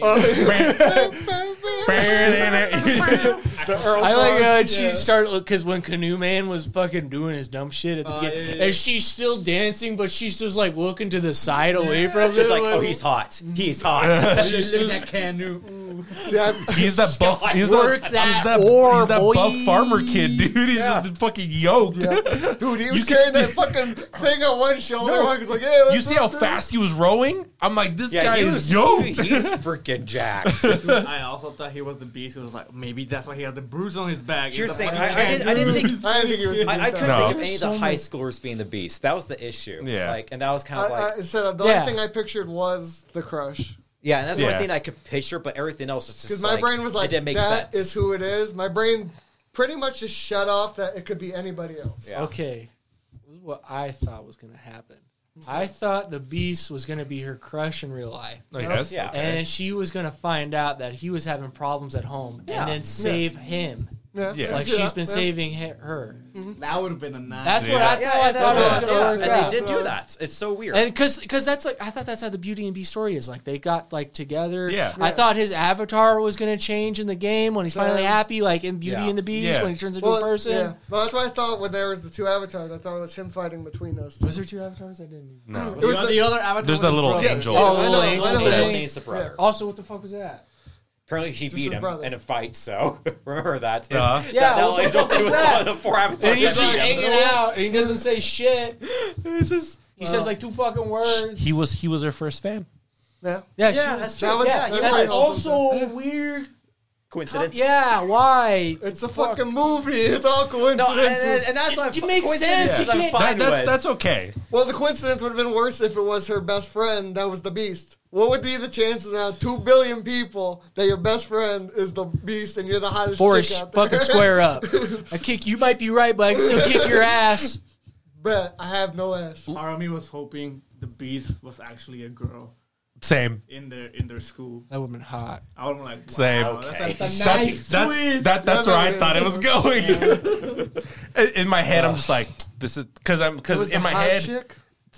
The Earl I like song. uh, she Yeah. started because when Canoe Man was fucking doing his dumb shit at the Oh, beginning, yeah, yeah. and she's still dancing, but she's just like looking to the side away from She's him. like, oh, he's hot. He's hot. She's Look just- at that canoe. See, I- He's that buff. He's Work that, that he's that, ore, he's that boy. buff farmer kid, dude. He's Yeah. just fucking yoked. yeah. Dude, he was You can- carrying that fucking thing on one shoulder. No. One was like, hey, what's You see up, how dude? fast he was rowing? I'm like, this Yeah, guy he is was, yoked. he- he's freaking jacked. I also thought he was the beast. It was like maybe that's why he had the bruise on his back. You're It's saying the I, I didn't. I didn't think. I didn't think he was. I, I couldn't No. think of There's any of so the high many- schoolers being the beast. That was the issue. Yeah. Like, and that was kind I, of like, I said the Yeah. only thing I pictured was the crush. yeah, and that's the Yeah. only thing I could picture. But everything else was just Because my like, brain was like, it didn't make that sense. is who it is. My brain pretty much just shut off that it could be anybody else. Yeah. Okay, this is what I thought was gonna happen. I thought the Beast was gonna be her crush in real life. I guess. Yeah. And she was gonna find out that he was having problems at home, Yeah. and then save him, Yeah, Yeah. like yeah, she's been yeah. saving he- her. That would have been a nice. That's Yeah. what I Yeah, thought. yeah, I that's thought it what- was gonna yeah, work and out. they did do that. It's so weird. And because because that's like I thought that's how the Beauty and Beast story is. Like they got like together. Yeah. I Yeah. thought his avatar was gonna change in the game when he's finally Same. happy, like in Beauty Yeah. and the Beast Yeah. when he turns into Well, a person. yeah. Well, that's why I thought when there was the two avatars, I thought it was him fighting between those two. Was there two avatars? I didn't. Even... No. It The, was the, the- other avatar. There's was that his little brother. angel. Yeah, Oh, I know, little I angel know thing. that. Angel needs the brother. Also, what the fuck was that? Apparently, she Just beat his him brother. in a fight. So remember that. It's- Uh-huh. that, Yeah, that what the angel fuck thing was was that? one of the four avatars. And he's that just beat him. hanging out, and he doesn't say shit. It's just He says like two fucking words. he was he was her first fan. Yeah. Yeah, Yeah, she- that's true. That was- yeah, that's he why That's was. I also a weird. Coincidence. Yeah, why? It's a fucking movie. It's all coincidences. No, and, and, and that's It- what it I'm, makes sense. coincidences You I'm can't- fine That, that's with. that's okay. Well, the coincidence would have been worse if it was her best friend that was the Beast. What would be the chances now? Two billion people that your best friend is the Beast and you're the hottest Forrest, chick out there. fucking square up. I kick. You might be right, but I can still kick your ass. Bet I have no ass. Part of me was hoping the beast was actually a girl Same. in their in their school. That would have been hot. I would have been like, wow, Same. That's, Okay. that's a That's nice that's twist. that, that's No, where no, I no, thought no, it was no. going. In- In my head, I'm just like, this is because I'm It because was in the my hot head. chick.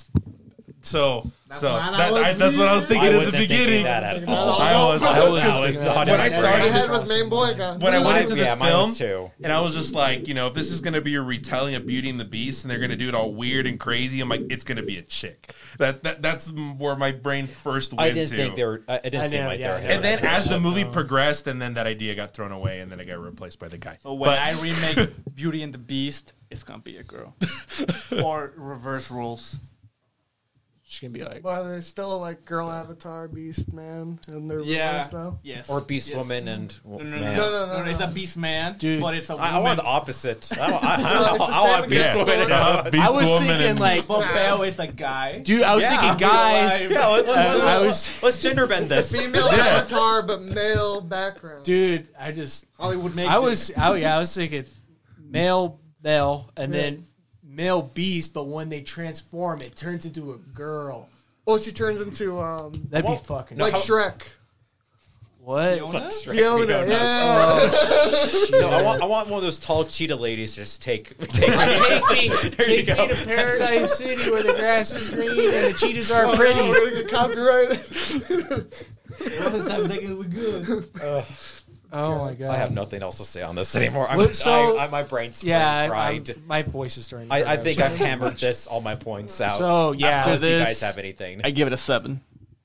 So so what I that, was I, that's what I was thinking I at the wasn't thinking beginning. that at all. all. I was I was, That was not when I in my My started head was main boy guy. when I went into this Yeah, mine was film, too. and I was just like, you know, if this is gonna be a retelling of Beauty and the Beast, and they're gonna do it all weird and crazy, I'm like, it's gonna be a chick. That that that's where my brain first went I didn't to. think they were. I- It didn't I seem know, like yeah, they were. yeah. and then heterosexual. as the movie progressed, and then that idea got thrown away, and then it got replaced by the guy. So when But- I remake Beauty and the Beast, it's gonna be a girl, or reverse roles. She's gonna be like, But there's still like girl avatar, Beast man, and they're Yeah. reversed though. Yes. or Beast yes. Woman and No, no, no, man. No, no, no, no, It's no. a Beast Man, Dude. but it's a I, I woman. want the opposite. I, want- I, I, No, I, it's the I want same Beast exact Woman. story. Uh, Beast I was Woman thinking and like, But Belle is a guy. dude, I was Yeah. thinking guy. Alive. Yeah, let, let, Uh, let, I was, let's gender bend this. Female avatar, but male background. dude. I just, Hollywood make I this. was, oh yeah, I was thinking male Belle and Yeah. then male Beast, but when they transform, it turns into a girl. Well, she turns into um That'd Well, be fucking like how- Shrek. what? Fiona? Fiona, yeah. No, I want, I want one of those tall cheetah ladies to just take. take Take me, There you take go. me to Paradise City where the grass is green and the cheetahs are Oh, pretty. We're gonna get copyrighted. We're good. Oh my god! I have nothing else to say on this anymore. I'm, Well, so- I, I, my brain's Yeah, I, fried. I'm- my voice is starting. To I, I crack. think I've hammered this all my points out. So, yeah, Unless you this- guys have anything. I give it a seven.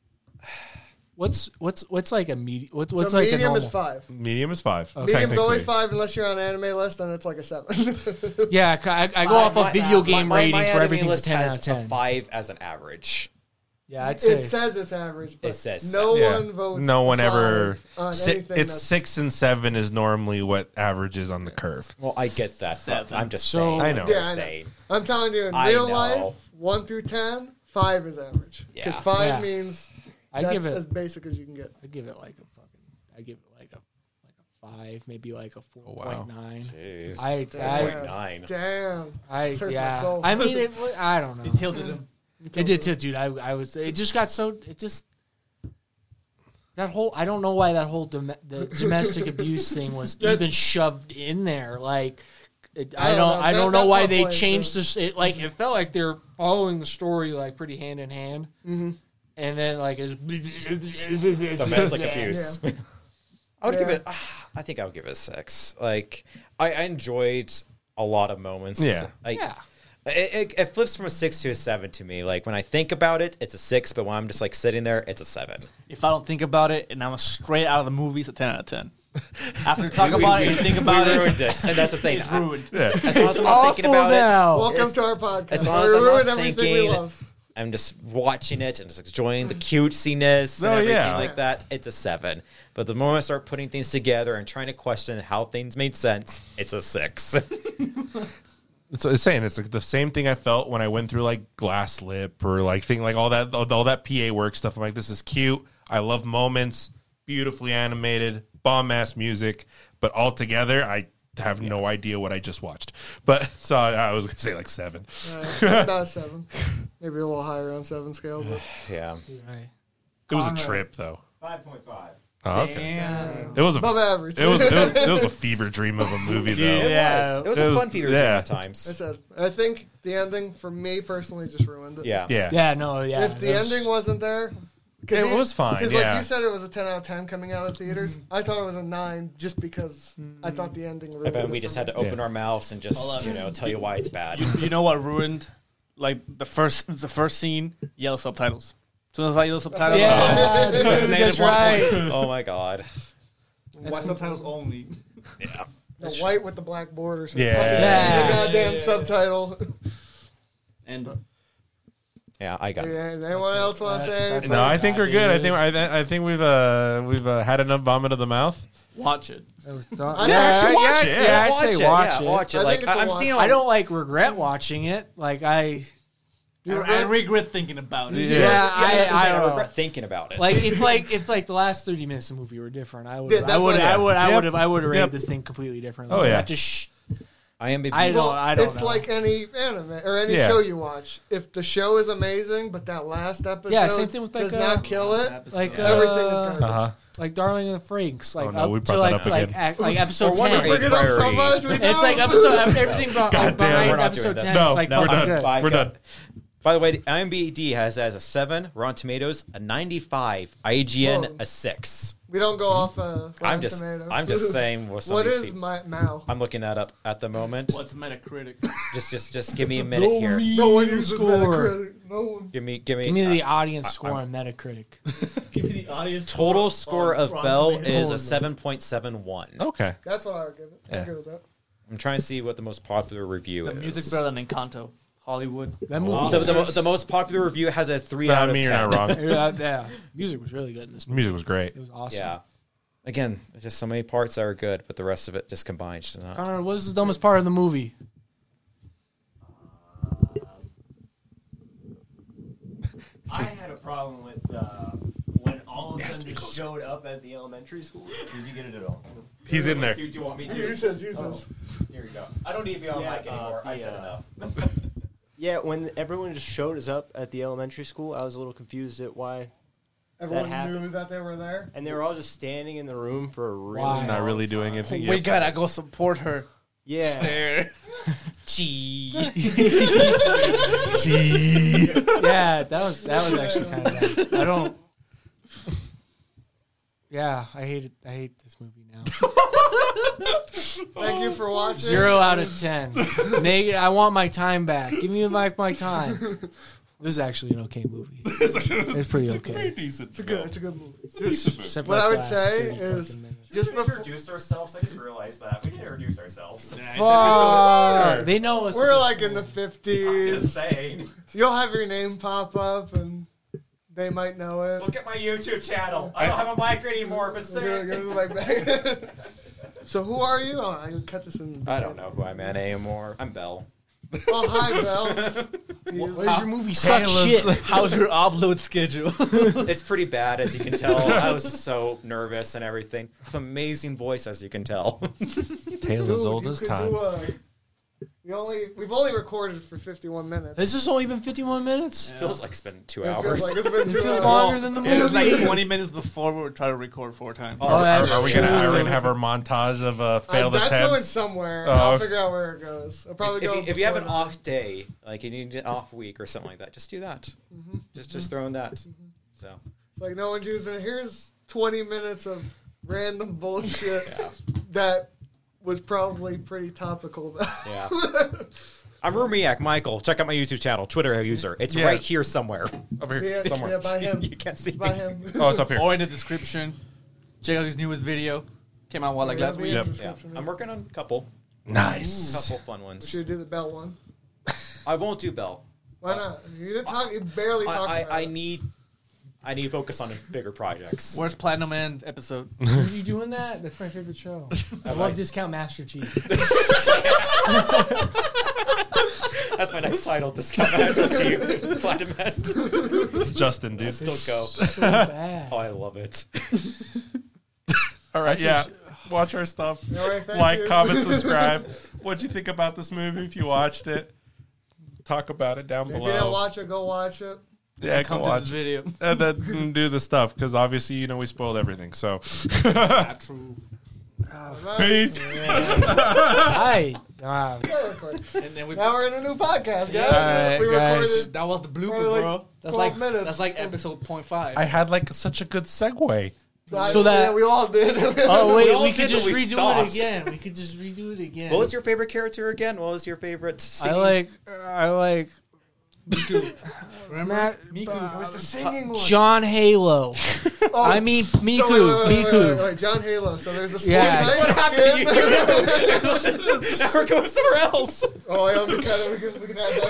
What's what's what's like a medium? What's what's so like a medium normal? is five. medium is five. Medium's always five unless you're on an anime list, and it's like a seven. Yeah, I, I go off My- of video my- game my- my ratings where anime everything's a list ten has out of ten. A five as an average. Yeah, I'd It say. says it's average, but It says no Yeah. one votes. No one five ever. on Si- anything it's that's- six and seven is normally what averages on the curve. Well, I get that, but Seven. I'm just So- saying. I know. Yeah, I'm I know. saying. I'm telling you, in I real know. life, one through ten, five is average. Because Yeah. five Yeah. means I that's give it. as basic as you can get. I give it like a fucking. I give it like a like a five, maybe like a four wow. point nine. Jeez. I, Damn. I, Nine. Damn. I, This hurts my yeah. soul. I mean, it, wa- I don't know. It tilted him. It did too, dude. I, I was. It just got so. It just. That whole. I don't know why that whole dom- the domestic abuse thing was even shoved in there. Like, it, I, I don't don't. know. I don't That- know that why plot they point, changed yeah. this. It like it felt like they're following the story like pretty hand in hand. Mm-hmm. And then like it's Domestic abuse. I would give Yeah. it. ah, I think I would give it a six. Like I, I enjoyed a lot of moments. Yeah. Like, Yeah. It, it, it flips from a six to a seven to me. Like when I think about it, it's a six, but when I'm just like sitting there, it's a seven. If I don't think about it and I'm straight out of the movie, it's a ten out of ten. After you talk about it and you think about we it, ruined it, and that's the thing. it's I- ruined. Yeah. as long as I'm not thinking awful about now. it, Welcome as, to our podcast. as long We as I'm ruin not everything we thinking, love. I'm just watching it and just enjoying the cutesiness and Oh, everything yeah. like that. It's a seven. But the moment I start putting things together and trying to question how things made sense, it's a six. It's, it's saying it's like the same thing I felt when I went through like Glass Lip or like thing like all that all, all that P A work stuff. I'm like, this is cute. I love moments, beautifully animated, bomb ass music, but altogether, I have no idea what I just watched. But so I, I was gonna say like seven. Uh, about a seven. Maybe a little higher on seven scale, but yeah. Right. It was a trip though. five point five. Oh, okay. Damn. It was above a average. it was, it was it was a fever dream of a movie though. It Yeah. was. It was It a was- fun feeder yeah. dream at I times. said, I think the ending for me personally just ruined it. Yeah. Yeah. Yeah. No. Yeah. If the that was- ending wasn't there, It was fine, Because yeah. like you said, it was a ten out of ten coming out of theaters. I thought it was a nine just because I thought the ending. I ruined bet it we for just me. had to open Yeah. our mouths and just, Hold on. you know, tell you why it's bad. You know what ruined? Like the first, the first scene, yellow subtitles. As soon as I yellow subtitles, Yeah, oh, there's a dude, negative that's one right. point. Oh my god. White subtitles only. Yeah. The white with the black border. So Yeah. fucking see Yeah. the goddamn Yeah. subtitle. And Yeah, I got it. Yeah, does anyone else want to say That's- anything? No, I think we're good. I think I, I think we've uh we've uh, had enough vomit of the mouth. watch it. It was I yeah, actually yeah, watch yeah, it. yeah, I'd watch say it. watch yeah, it. watch it. I Like think it's a I, I'm watch. seeing. I don't like regret watching it. Like I, I, I regret thinking about it. yeah, Yeah, I, that's the I, thing, don't know. regret thinking about it. Like if like if like the last thirty minutes of the movie were different, I would Yeah, I that's would what I I said. would I Yep. would have I would have rated Yep. this thing completely differently. Oh, yeah. Not just sh- I am. I don't Well, I don't it's know. like any anime or any Yeah. show you watch. If the show is amazing, but that last episode Yeah, same thing with, like, does uh, not kill it, like uh, everything is garbage. Uh huh. like Darling in the Franks, like Oh, no, up we to brought that like up like again. act, like episode Or Wonder ten. Egg. Bring it up so Priority. much. We It's know. like episode everything about God like, damn, behind we're not episode doing this. ten. No, It's like no, we're fucking done. good. Bye, We're go. done. By the way, the I M D B has as a seven, Rotten Tomatoes a ninety-five, I G N Whoa. a six. We don't go off. Uh, I'm Rotten just, Tomatoes. I'm just saying what some What of these is people. my Mao? I'm looking that up at the moment. What's Metacritic? Just, just, just give me a minute here. No one uses score. Metacritic. No one. Give me, give me. Give me uh, the audience I- score on Metacritic. Give me the audience. total score on of Rotten Bell Tomatoes. is a seven point seven one. Okay. That's what I would give it. I Yeah. agree with that. I'm trying to see what the most popular review The is. music's better than Encanto. Hollywood. That movie, The, was- the, the most popular review has a three No, out I of mean, you're ten. not wrong. yeah, yeah, music was really good in this The movie. music was great. It was awesome. Yeah. Again, there's just so many parts that are good, but the rest of it just combined. Just not. Connor, what was the dumbest part of the movie? I had a problem with uh, when all of them just showed up at the elementary school. Did you get it at all? He's in there. Do, do you want me to? Uses, uses. Here we go. I don't need to be on Yeah, mic anymore. uh, I the, said uh, enough. Yeah, when everyone just showed us up at the elementary school, I was a little confused at why. Everyone happened. knew that they were there. And they were all just standing in the room for a really Why? Not long really time. doing anything. We gotta go support her. Yeah. There. Gee. Yeah, that was that was actually kind of bad. I don't. Yeah, I hate it. I hate this movie now. Thank you for watching. Zero out of ten. Negative. I want my time back. Give me back my time. This is actually an okay movie. It's pretty okay. decent. It's a good. It's a good movie. Except for What like I would the last say thirty is- fucking minutes. Just before introduced ourselves. I just realized that we didn't introduce ourselves. Fuck. They know us. we're like in the Just fifties. saying. You'll have your name pop up, and they might know it. Look at my YouTube channel. I don't have a mic anymore, but Go- go to the mic back. So who are you? Oh, I can cut this in. I don't know who I'm at anymore. I'm Bell. Oh, hi, Belle. He's- Where's your movie suck Taylor's- shit? How's your upload schedule? It's pretty bad, as you can tell. I was so nervous and everything. With amazing voice, as you can tell. Tale as Dude, old you as could time. do a- we only we've only recorded for fifty-one minutes. This has only been fifty-one minutes. Feels like it's been two It feels hours. like it's been It two feels hours. longer than the It was like movie. twenty minutes before we were trying to record four times. Oh, Oh, that's Are, are we gonna are we true. gonna have our montage of uh, I, failed that's going attempts? somewhere. Oh. I'll figure out where it goes. I'll probably if, go you, if you have an before off day, like you need an off week or something like that, just do that. Just just throw in that. So It's like no one's using it. Here's twenty minutes of random bullshit yeah, that was probably pretty topical. yeah. I'm Rumiak Michael. Check out my YouTube channel, Twitter user. It's Yeah. right here somewhere. Over here. Yeah, Somewhere. yeah, by him. You can't see By me. him. Oh, it's up here. Or in the description. Check out his newest video. Came out what, like Yeah, last be week? in Yep. the Yeah, description, I'm yeah. working on a couple, Nice. couple fun ones. Should do the bell one. I won't do Bell. Why not? You didn't talk. You barely I, talked I, about I it. need, I need to focus on bigger projects. Where's Platinum Man episode? Are you doing that? That's my favorite show. I love Discount Master Chief. That's my next title. Discount Master Chief. Platinum Man. It's Justin, dude. Still go. So bad. Oh, I love it. All right, yeah. Watch our stuff. All right, thank Like, you. comment, subscribe. What'd you think about this movie? If you watched it, talk about it down If you below. didn't watch it, go watch it. yeah, Come go to watch this it. video. And then do the stuff because obviously you know we spoiled everything. So Not true. peace. Hi. Wow. Go record. And then we. Now we're in a new podcast, guys. Yeah. we All right, recorded. guys. That was the blooper, Probably like bro. That's twelve like minutes. that's like episode point five. I had like such a good segue. So that- yeah, we all did. Oh wait, We we, all could did, just but we redo stopped. it again. We could just redo it again. What was your favorite character again? What was your favorite scene? I like. I like. Remember? Matt, It was the singing one. John Halo. Oh, I mean so Miku. wait, wait, wait, Miku. wait, wait, wait, John Halo. So there's a Yeah. Fortnite What happened to skin. you? Now we're going somewhere else. Oh, yeah, we can, we can, we can add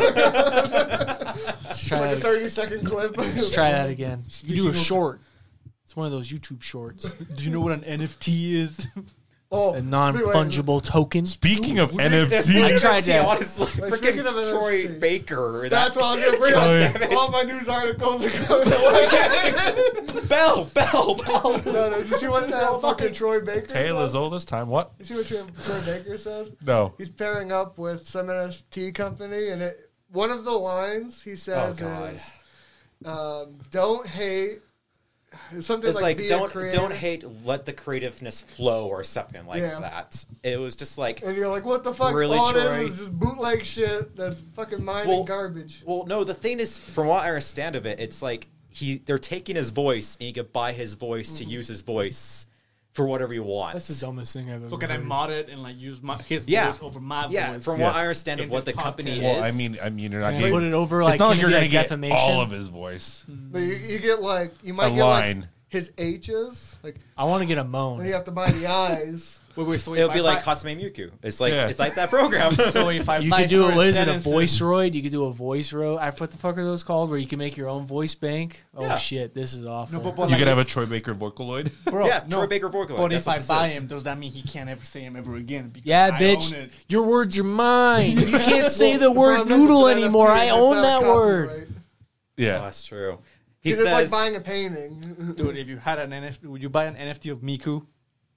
that. Let's It's try, like a that, thirty second clip. let's try that again. You do a short. It's one of those YouTube shorts. Do you know what an N F T is? Oh, A non-fungible token. Speaking of I N F T, tried that. Honestly, Wait, freaking speaking of N F T, Troy Baker. That's that, what I was going to bring Oh, up. yeah. All my news articles are coming away. Bell, Bell, Bell. No, no, did you see what that fucking Troy Baker tale said? as old as time. What? You see what Troy, Troy Baker said? No. He's pairing up with some N F T company, and it, one of the lines he says Oh, God. is, um, "Don't hate." It's something It's like, like be a don't creator. don't hate, let the creativeness flow or something like Yeah. that. It was just like, And you're like, what the fuck? Really, All Troy? it is is just bootleg shit that's fucking mining Well, garbage. well, no. The thing is, from what I understand of it, it's like he they're taking his voice and you can buy his voice Mm-hmm. to use his voice for whatever you want. That's the dumbest thing I've ever So can I heard. mod it and like use my his Yeah. voice over my yeah, voice? from Yes. what I understand of In what the this company podcast. is. Well, I mean, I mean, you're not Can I getting. put it over like it's not like can you're it be gonna like get defamation? all of his voice. But you, you get like, you might A get line. like his H's, like, I want to get a then moan. you have to buy the eyes. Wait, wait, so if it'll I be like buy- Kasme Miku. It's like Yeah. it's like that program. So if I You buy could do it. certain What is it? A sentences- voice roid? You could do a voice roid. I what the fuck are those called? Where you can make your own voice bank. Oh Yeah. shit, this is awful. No, but, but You like, could have a Troy Baker Vocaloid. bro, yeah, no, Troy Baker Vocaloid. But That's if what I this buy is. him, does that mean he can't ever say him ever again? Because Yeah, I bitch. own it. Your words are mine. You can't say the Well, word it's not meant noodle as an anymore. N F T, I it's own not that copyright. word. Oh, Yeah. that's true. He It's says, like buying a painting. Dude, if you had an N F T, would you buy an N F T of Miku?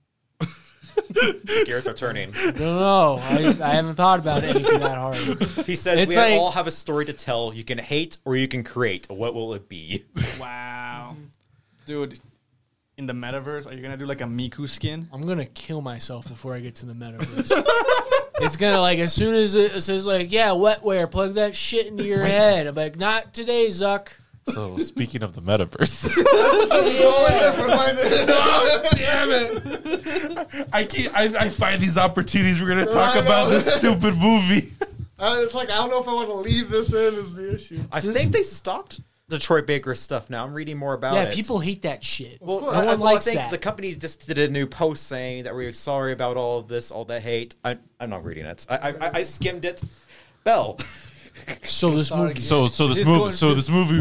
gears are turning. I don't know. I, I haven't thought about anything that hard. He says, It's we like- all have a story to tell. You can hate or you can create. What will it be? Wow. Dude, in the metaverse, are you going to do like a Miku skin? I'm gonna kill myself before I get to the metaverse. It's gonna like as soon as it says like yeah wetware, plug that shit into your head. I'm like not today, Zuck. So speaking of the metaverse, Damn it! I keep I, I find these opportunities. We're gonna talk about this stupid movie. I, it's like I don't know if I want to leave this in. Is the issue? I think they stopped the Troy Baker stuff now. I'm reading more about Yeah, it. people hate that shit. Well, course. I, No one well, I likes think that. the company just did a new post saying that we're sorry about all of this, all the hate. I, I'm not reading it. I, I, I skimmed it. Bell. So this movie. So so this It's movie going- so this movie